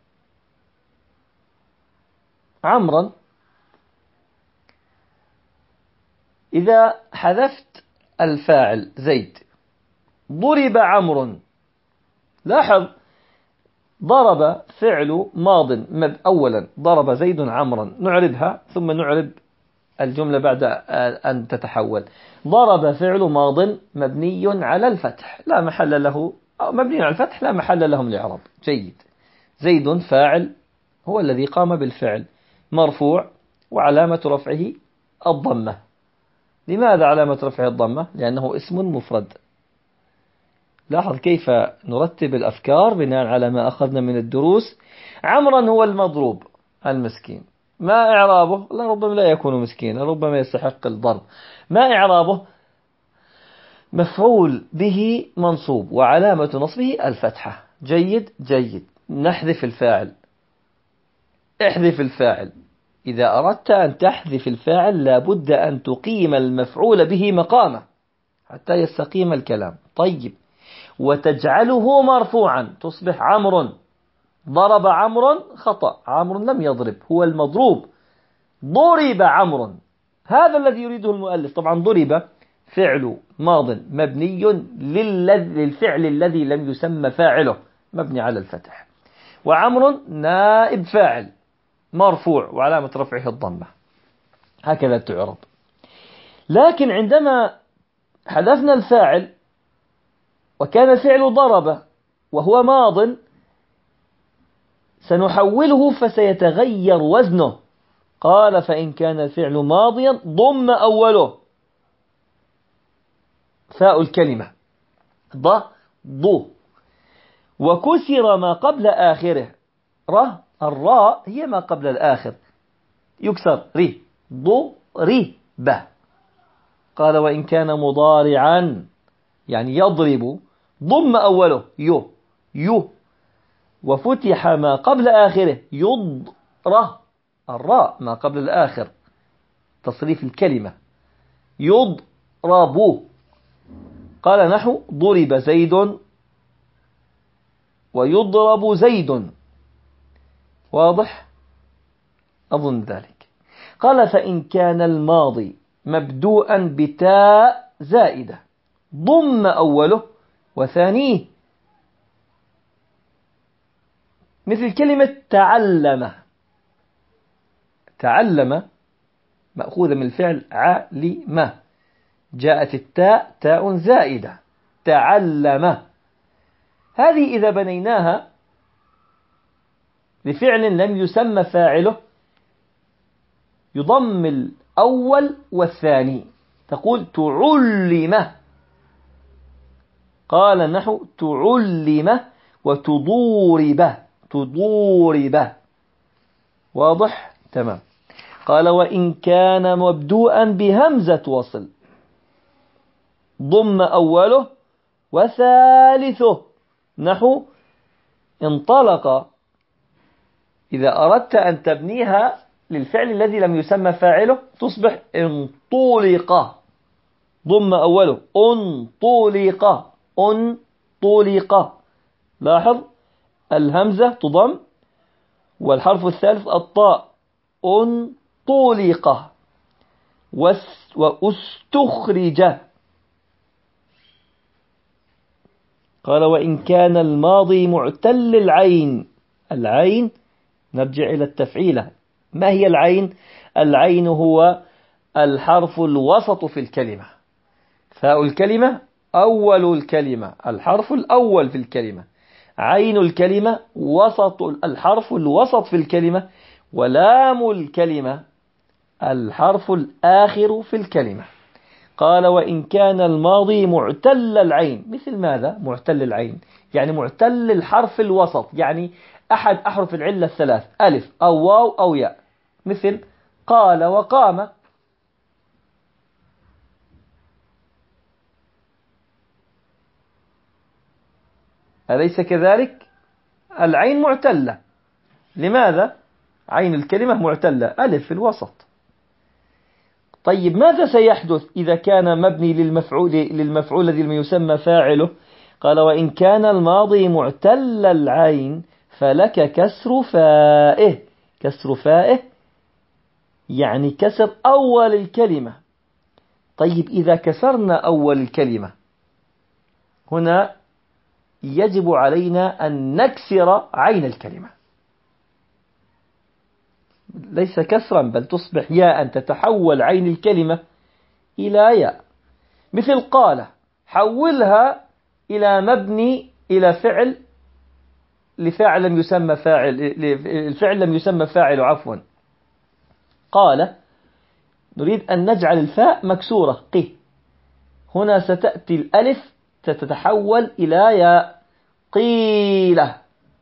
عمرا. إذا حذفت الفاعل زيد ضرب عمرو، لاحظ ضرب فعل ماض أولا، ضرب زيد عمرا، نعربها ثم نعرب الجملة بعد أن تتحول. ضرب فعل ماض مبني على الفتح لا محل له، مبني على الفتح لا محل له من الإعراب. جيد. زيد فاعل هو الذي قام بالفعل، مرفوع وعلامة رفعه الضمة. لماذا علامة رفعه الضمة؟ لأنه اسم مفرد. لاحظ كيف نرتب الأفكار بناء على ما أخذنا من الدروس. عمرا هو المضروب المسكين، ما إعرابه؟ لا، ربما لا يكون مسكينا، ربما يستحق الضرب. ما إعرابه؟ مفعول به منصوب وعلامة نصبه الفتحة. جيد جيد. نحذف الفاعل، احذف الفاعل. إذا أردت أن تحذف الفاعل لابد أن تقيم المفعول به مقامه حتى يستقيم الكلام. طيب، وتجعله مرفوعا تصبح عمرو. ضرب عمرو خطأ، عمرو لم يضرب، هو المضروب. ضرب عمرو، هذا الذي يريده المؤلف. طبعا ضرب فعل ماض مبني للفعل الذي لم يسمى فاعله، مبني على الفتح. وعمرو نائب فاعل مرفوع وعلامة رفعه الضمة، هكذا تعرب. لكن عندما حذفنا الفاعل وكان الفعل ضرب وهو ماض، سنحوله فسيتغير وزنه. قال فإن كان الفعل ماضيا ضم أوله فاء الكلمة ض ض، وكسر ما قبل آخره ر، الراء هي ما قبل الآخر، يكسر ري ض ري ب. قال وإن كان مضارعا يعني يضرب ضم أوله يو يو، وفتح ما قبل آخره يض ر، الراء ما قبل الآخر تصريف الكلمة يضرب. قال نحو ضرب زيد ويضرب زيد، واضح أظن ذلك. قال فإن كان الماضي مبدوءا بتاء زائدة ضم أوله وثانيه، مثل كلمة تعلم. تعلم مأخوذة من الفعل علم، جاءت التاء تاء زائدة تعلم. هذه إذا بنيناها لفعل لم يسمى فاعله يضم الأول والثاني، تقول تعلم. قال نحو تعلم وتضورب تضورب، واضح تمام. قال وإن كان مبدوءا بهمزة وصل ضم أوله وثالثه، نحو انطلق. إذا أردت أن تبنيها للفعل الذي لم يسمى فاعله تصبح انطلق ضم أوله انطلق انطلق. لاحظ الهمزة تضم والحرف الثالث الطاء انطلق. واستخرج. قال وإن كان الماضي معتل العين، العين نرجع إلى التفعيلة. ما هي العين؟ العين هو الحرف الوسط في الكلمة، فاء الكلمة أول الكلمة، الحرف الأول في الكلمة، عين الكلمة وسط الحرف الوسط في الكلمة، ولام الكلمة الحرف الآخر في الكلمة. قال وإن كان الماضي معتل العين، مثل ماذا معتل العين؟ يعني معتل الحرف الوسط، يعني أحد أحرف العلة الثلاث ألف أو واو أو ياء، مثل قال وقام. أليس كذلك؟ العين معتلة. لماذا؟ عين الكلمة معتلة، ألف في الوسط. طيب ماذا سيحدث إذا كان مبني للمفعول للمفعول الذي يسمى فاعله؟ قال وإن كان الماضي معتل العين فلك كسر فائه. كسر فائه يعني كسر أول الكلمة. طيب إذا كسرنا أول الكلمة هنا يجب علينا أن نكسر عين الكلمة، ليس كسرا بل تصبح ياء، تتحول عين الكلمة إلى ياء. مثل قال حولها إلى مبني إلى فعل لفاعل لم يسمى فاعل، الفعل لم يسمى فاعل عفوا. قال نريد أن نجعل الفاء مكسورة قه، هنا ستأتي الألف تتحول إلى ياء. قيلة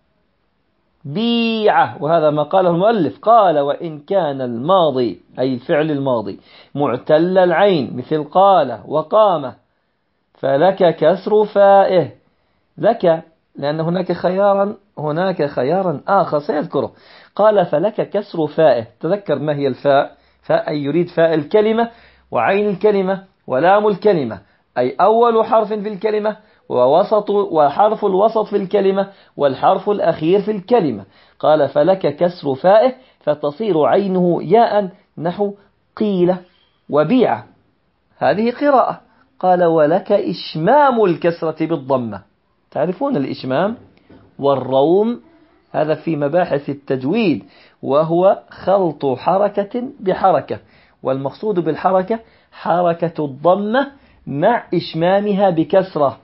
بيعة، وهذا ما قاله المؤلف. قال وإن كان الماضي أي الفعل الماضي معتل العين مثل قال وقام فلك كسر فائه. لك لأن هناك خيارا هناك خيارا آخر سيذكره. قال فلك كسر فائه. تذكر ما هي الفاء؟ فاء أي يريد فاء الكلمة وعين الكلمة ولام الكلمة، أي أول حرف في الكلمة ووسط وحرف الوسط في الكلمة والحرف الأخير في الكلمة. قال فلك كسر فائه فتصير عينه ياء نحو قيل وبيع، هذه قراءة. قال ولك إشمام الكسرة بالضمة. تعرفون الإشمام والروم، هذا في مباحث التجويد، وهو خلط حركة بحركة، والمقصود بالحركة حركة الضمة مع إشمامها بكسرة.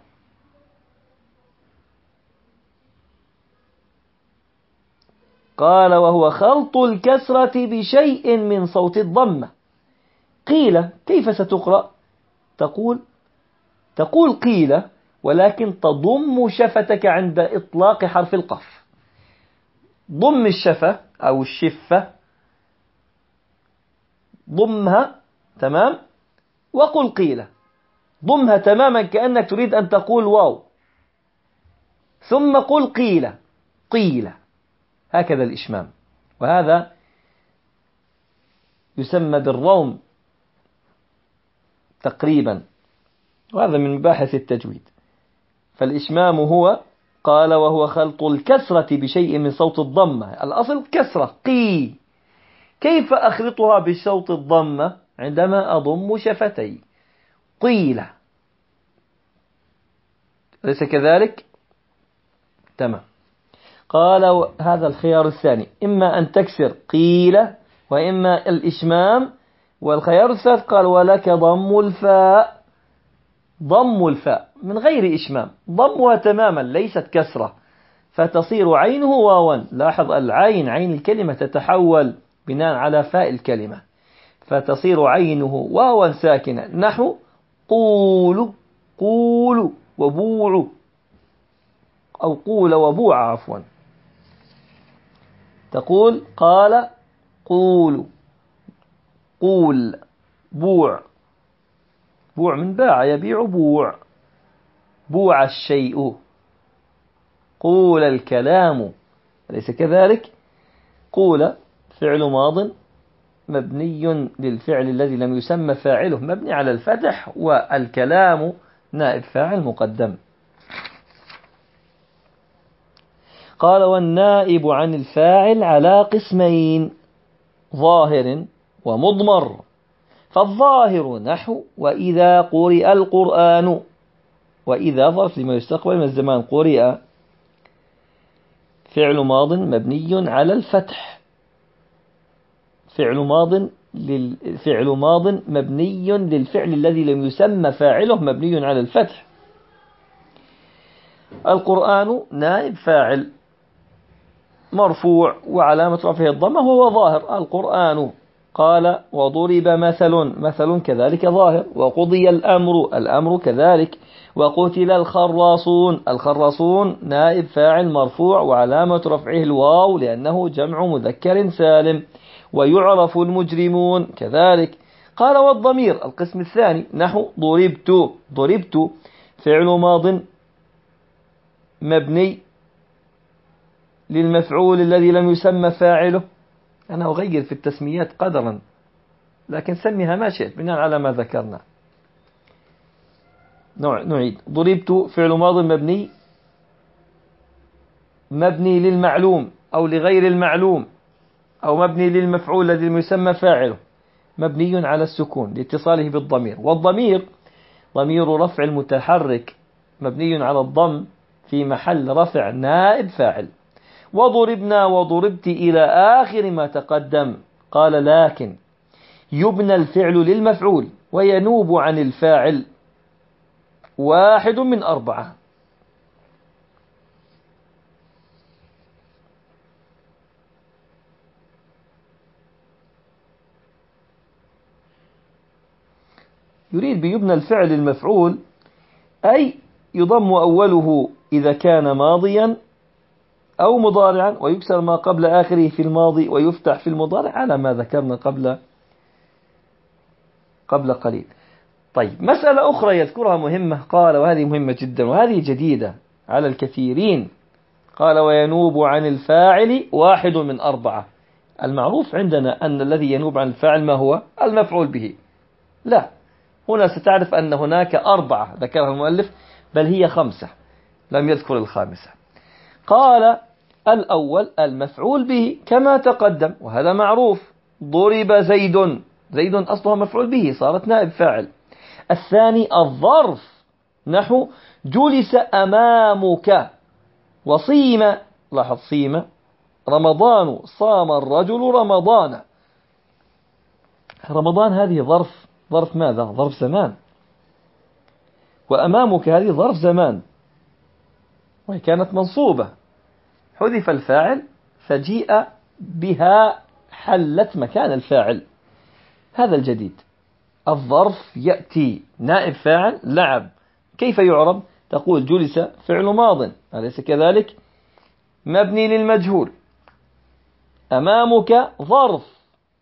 قال وهو خلط الكسرة بشيء من صوت الضمة. قيل كيف ستقرأ؟ تقول تقول قيل، ولكن تضم شفتك عند إطلاق حرف القف. ضم الشفة أو الشفة، ضمها تمام، وقل قيل. ضمها تماما كأنك تريد أن تقول واو، ثم قل قيل قيل، هكذا الإشمام. وهذا يسمى بالروم تقريبا، وهذا من مباحث التجويد. فالإشمام هو قال وهو خلط الكسرة بشيء من صوت الضمة، الأصل كسرة قي، كيف أخلطها بصوت الضمة؟ عندما أضم شفتي قيل، أليس كذلك؟ تمام. قال هذا الخيار الثاني، إما أن تكسر قيل وإما الإشمام. والخيار الثالث قال ولك ضم الفاء، ضم الفاء من غير إشمام، ضمها تماما ليست كسرة، فتصير عينه واوا. لاحظ العين، عين الكلمة تتحول بناء على فاء الكلمة، فتصير عينه واوا ساكنة نحو قول قول وبوع، أو قول وبوع عفوا. تقول قال قول قول بوع، بوع من باع يبيع بوع، بوع الشيء، قول الكلام، أليس كذلك؟ قول فعل ماض مبني للفعل الذي لم يسمى فاعله مبني على الفتح، والكلام نائب فاعل مقدم. قال والنائب عن الفاعل على قسمين، ظاهر ومضمر. فالظاهر نحو وإذا قرئ القرآن، وإذا ظرف لما يستقبل من الزمان، قرئ فعل ماض مبني على الفتح، فعل ماض للفعل ماض مبني للفعل الذي لم يسمى فاعله مبني على الفتح. القرآن نائب فاعل مرفوع وعلامة رفعه الضمة وهو ظاهر القرآن. قال وضرب مثل، مثل كذلك ظاهر. وقضي الأمر، الأمر كذلك. وقتل الخراصون، الخراصون نائب فاعل مرفوع وعلامة رفعه الواو لأنه جمع مذكر سالم. ويعرف المجرمون كذلك. قال والضمير القسم الثاني نحو ضربت، ضربت فعل ماض مبني للمفعول الذي لم يسمى فاعله. أنا أغير في التسميات قدرا، لكن سميها ما شئت بناء على ما ذكرنا. نعيد. ضربت فعل ماض مبني مبني للمعلوم أو لغير المعلوم، أو مبني للمفعول الذي لم يسمى فاعله مبني على السكون لاتصاله بالضمير. والضمير ضمير رفع المتحرك مبني على الضم في محل رفع نائب فاعل. وضربنا وضربت إلى آخر ما تقدم. قال لكن يبنى الفعل للمفعول وينوب عن الفاعل واحد من أربعة. يريد بيبنى الفعل المفعول أي يضم أوله إذا كان ماضيا أو مضارعا، ويكسر ما قبل آخره في الماضي ويفتح في المضارع على ما ذكرنا قبل قبل قليل. طيب مسألة أخرى يذكرها مهمة، قال وهذه مهمة جدا وهذه جديدة على الكثيرين. قال وينوب عن الفاعل واحد من أربعة. المعروف عندنا أن الذي ينوب عن الفاعل ما هو؟ المفعول به. لا، هنا ستعرف أن هناك أربعة ذكرها المؤلف. بل هي خمسة، لم يذكر الخامسة. قال الأول المفعول به كما تقدم، وهذا معروف، ضرب زيد، زيد أصلها مفعول به صارت نائب فاعل. الثاني الظرف، نحو جلس أمامك، وصيم، لاحظ صيم رمضان، صام الرجل رمضان. رمضان هذه ظرف، ظرف ماذا؟ ظرف زمان. وأمامك هذه ظرف زمان وهي كانت منصوبة، حذف الفاعل فجيء بها حلت مكان الفاعل. هذا الجديد. الظرف يأتي نائب فاعل لعب. كيف يعرب؟ تقول جلس فعل ماض، أليس كذلك؟ مبني للمجهول. أمامك ظرف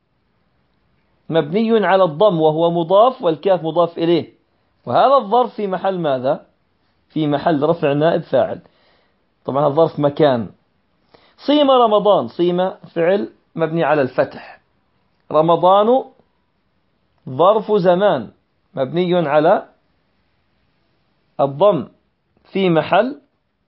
مبني على الضم وهو مضاف والكاف مضاف إليه، وهذا الظرف في محل ماذا؟ في محل رفع نائب فاعل. طبعا الظرف مكان. صيم رمضان، صيم فعل مبني على الفتح، رمضان ظرف زمان مبني على الضم في محل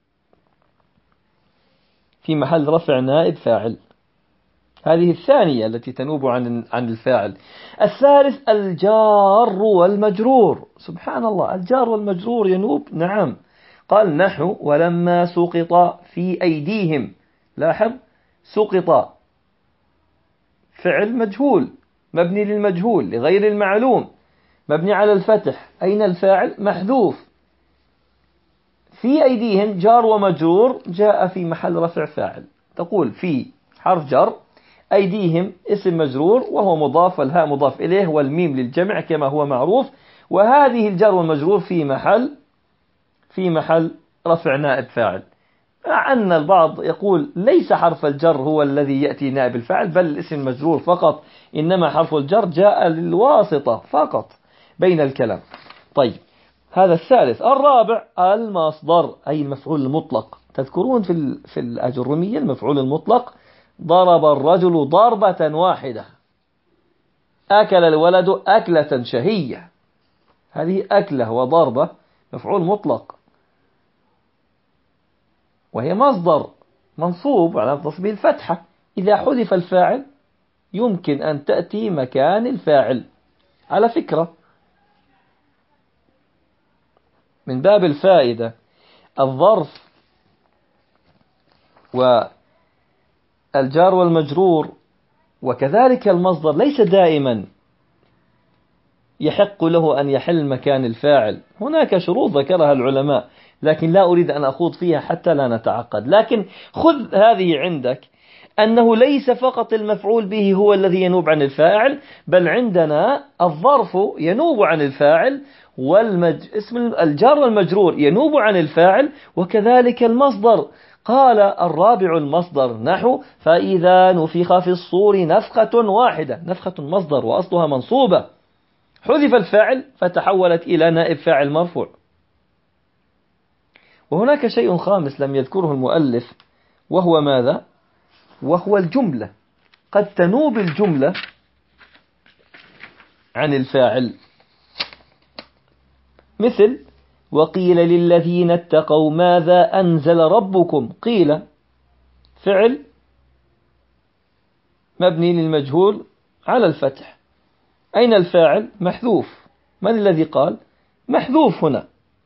في محل رفع نائب فاعل. هذه الثانية التي تنوب عن عن الفاعل. الثالث الجار والمجرور. سبحان الله، الجار والمجرور ينوب، نعم. قال نحو ولما سقط في أيديهم. لاحظ سقط فعل مجهول مبني للمجهول لغير المعلوم مبني على الفتح. أين الفاعل؟ محذوف. في أيديهم جار ومجرور جاء في محل رفع فاعل. تقول في حرف جر، أيديهم اسم مجرور وهو مضاف، والهاء مضاف إليه، والميم للجمع كما هو معروف، وهذه الجر والمجرور في محل في محل رفع نائب فاعل. مع أن البعض يقول ليس حرف الجر هو الذي يأتي نائب الفاعل، بل الاسم المجرور فقط، إنما حرف الجر جاء للواسطة فقط بين الكلام. طيب، هذا الثالث. الرابع المصدر، أي المفعول المطلق. تذكرون في في الأجرمية المفعول المطلق، ضرب الرجل ضربة واحدة، أكل الولد أكلة شهية. هذه أكلة وضربة مفعول مطلق، وهي مصدر منصوب على تصبيح الفتحة. إذا حذف الفاعل يمكن أن تأتي مكان الفاعل. على فكرة، من باب الفائدة، الظرف والجار والمجرور وكذلك المصدر ليس دائما يحق له أن يحل مكان الفاعل. هناك شروط ذكرها العلماء، لكن لا أريد أن أخوض فيها حتى لا نتعقد. لكن خذ هذه عندك، أنه ليس فقط المفعول به هو الذي ينوب عن الفاعل، بل عندنا الظرف ينوب عن الفاعل، والمج... اسم الجار والمجرور ينوب عن الفاعل، وكذلك المصدر. قال الرابع المصدر، نحو فإذا نفخ في الصور نفخة واحدة. نفخة مصدر وأصلها منصوبة، حذف الفاعل فتحولت إلى نائب فاعل مرفوع. وهناك شيء خامس لم يذكره المؤلف، وهو ماذا؟ وهو الجملة. قد تنوب الجملة عن الفاعل، مثل وقيل للذين اتقوا ماذا أنزل ربكم. قيل فعل مبني للمجهول على الفتح. أين الفاعل؟ محذوف. من الذي قال؟ محذوف هنا.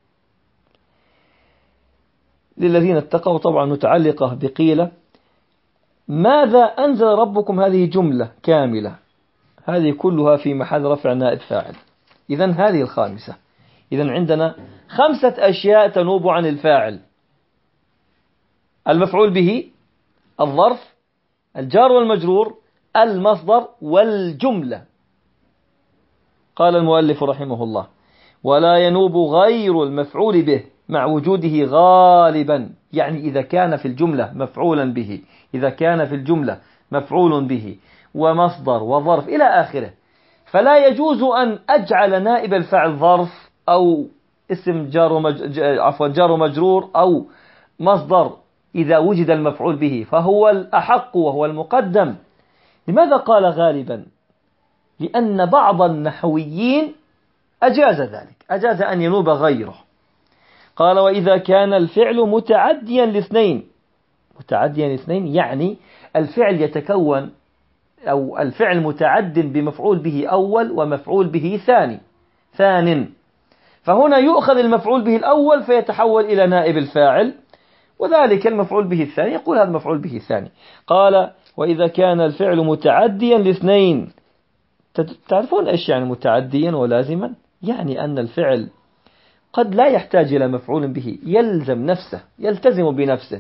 للذين اتقوا طبعا متعلقة بقيل. ماذا أنزل ربكم هذه جملة كاملة، هذه كلها في محل رفع نائب فاعل. إذن هذه الخامسة. إذن عندنا خمسة أشياء تنوب عن الفاعل: المفعول به، الظرف، الجار والمجرور، المصدر، والجملة. قال المؤلف رحمه الله: ولا ينوب غير المفعول به مع وجوده غالبا. يعني إذا كان في الجملة مفعولا به، إذا كان في الجملة مفعول به ومصدر وظرف إلى آخره، فلا يجوز أن أجعل نائب الفاعل ظرف أو اسم جار ومج... عفوا جار ومجرور أو مصدر إذا وجد المفعول به، فهو الأحق وهو المقدم. لماذا قال غالبا؟ لأن بعض النحويين أجاز ذلك، أجاز أن ينوب غيره. قال وإذا كان الفعل متعديا لاثنين، متعديا لاثنين يعني الفعل يتكون أو الفعل متعد بمفعول به أول ومفعول به ثاني ثان، فهنا يؤخذ المفعول به الأول فيتحول إلى نائب الفاعل، وذلك المفعول به الثاني يقول هذا مفعول به الثاني. قال وإذا كان الفعل متعديا لاثنين، تعرفون إيش يعني متعديا ولازما؟ يعني أن الفعل قد لا يحتاج إلى مفعول به، يلزم نفسه، يلتزم بنفسه.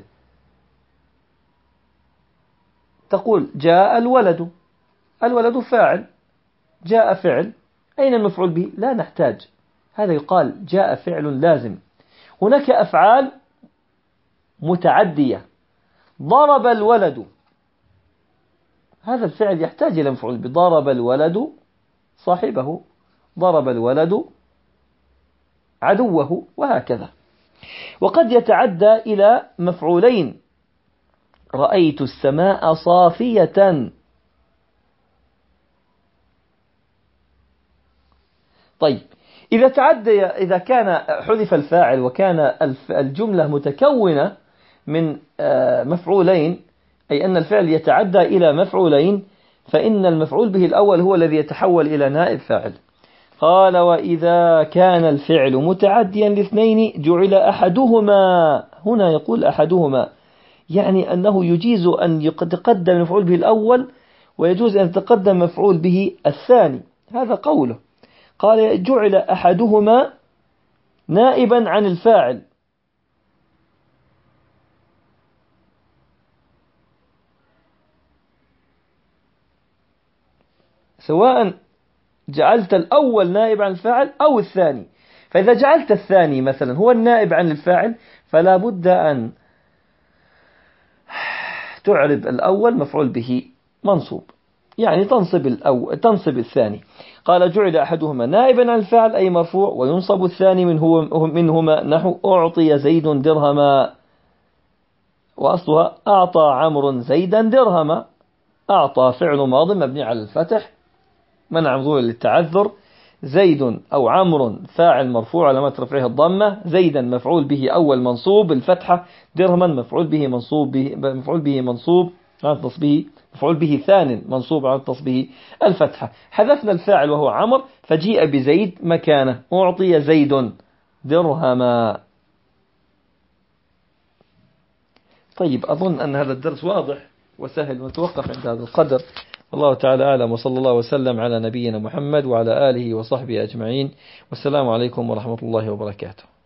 تقول جاء الولد، الولد فاعل، جاء فعل، أين المفعول به؟ لا نحتاج، هذا يقال جاء فعل لازم. هناك أفعال متعدية، ضرب الولد، هذا الفعل يحتاج إلى مفعول به، ضرب الولد صاحبه، ضرب الولد عدوه، وهكذا. وقد يتعدى إلى مفعولين، رأيت السماء صافية. طيب إذا تعدى، إذا كان حذف الفاعل وكان الجملة متكونة من مفعولين، أي أن الفعل يتعدى إلى مفعولين، فإن المفعول به الأول هو الذي يتحول إلى نائب فاعل. قال وإذا كان الفعل متعديا لاثنين جعل أحدهما، هنا يقول أحدهما يعني أنه يجيز أن يتقدم المفعول به الأول ويجوز أن يتقدم مفعول به الثاني، هذا قوله. قال جعل أحدهما نائبا عن الفاعل، سواء جعلت الأول نائب عن الفاعل أو الثاني. فإذا جعلت الثاني مثلا هو النائب عن الفاعل فلا بد أن تعرب الأول مفعول به منصوب، يعني تنصب الأول تنصب الثاني. قال جعل أحدهما نائبا عن الفاعل أي مرفوع، وينصب الثاني منه منهما نحو أعطي زيد درهما، وأصلها أعطى عمرو زيدا درهما. أعطى فعل ماض مبني على الفتح منع ظهور للتعذر، زيد أو عمرو فاعل مرفوع علامة رفعه الضمة، زيدا مفعول به أول منصوب الفتحة، درهما مفعول به منصوب به مفعول به منصوب على تصبيه، مفعول به ثان منصوب على تصبيه الفتحة. حذفنا الفاعل وهو عمرو فجيء بزيد مكانه، أعطي زيد درهما. طيب أظن أن هذا الدرس واضح وسهل، ونتوقف عند هذا القدر. الله تعالى أعلم، وصلى الله وسلم على نبينا محمد وعلى آله وصحبه أجمعين، والسلام عليكم ورحمة الله وبركاته.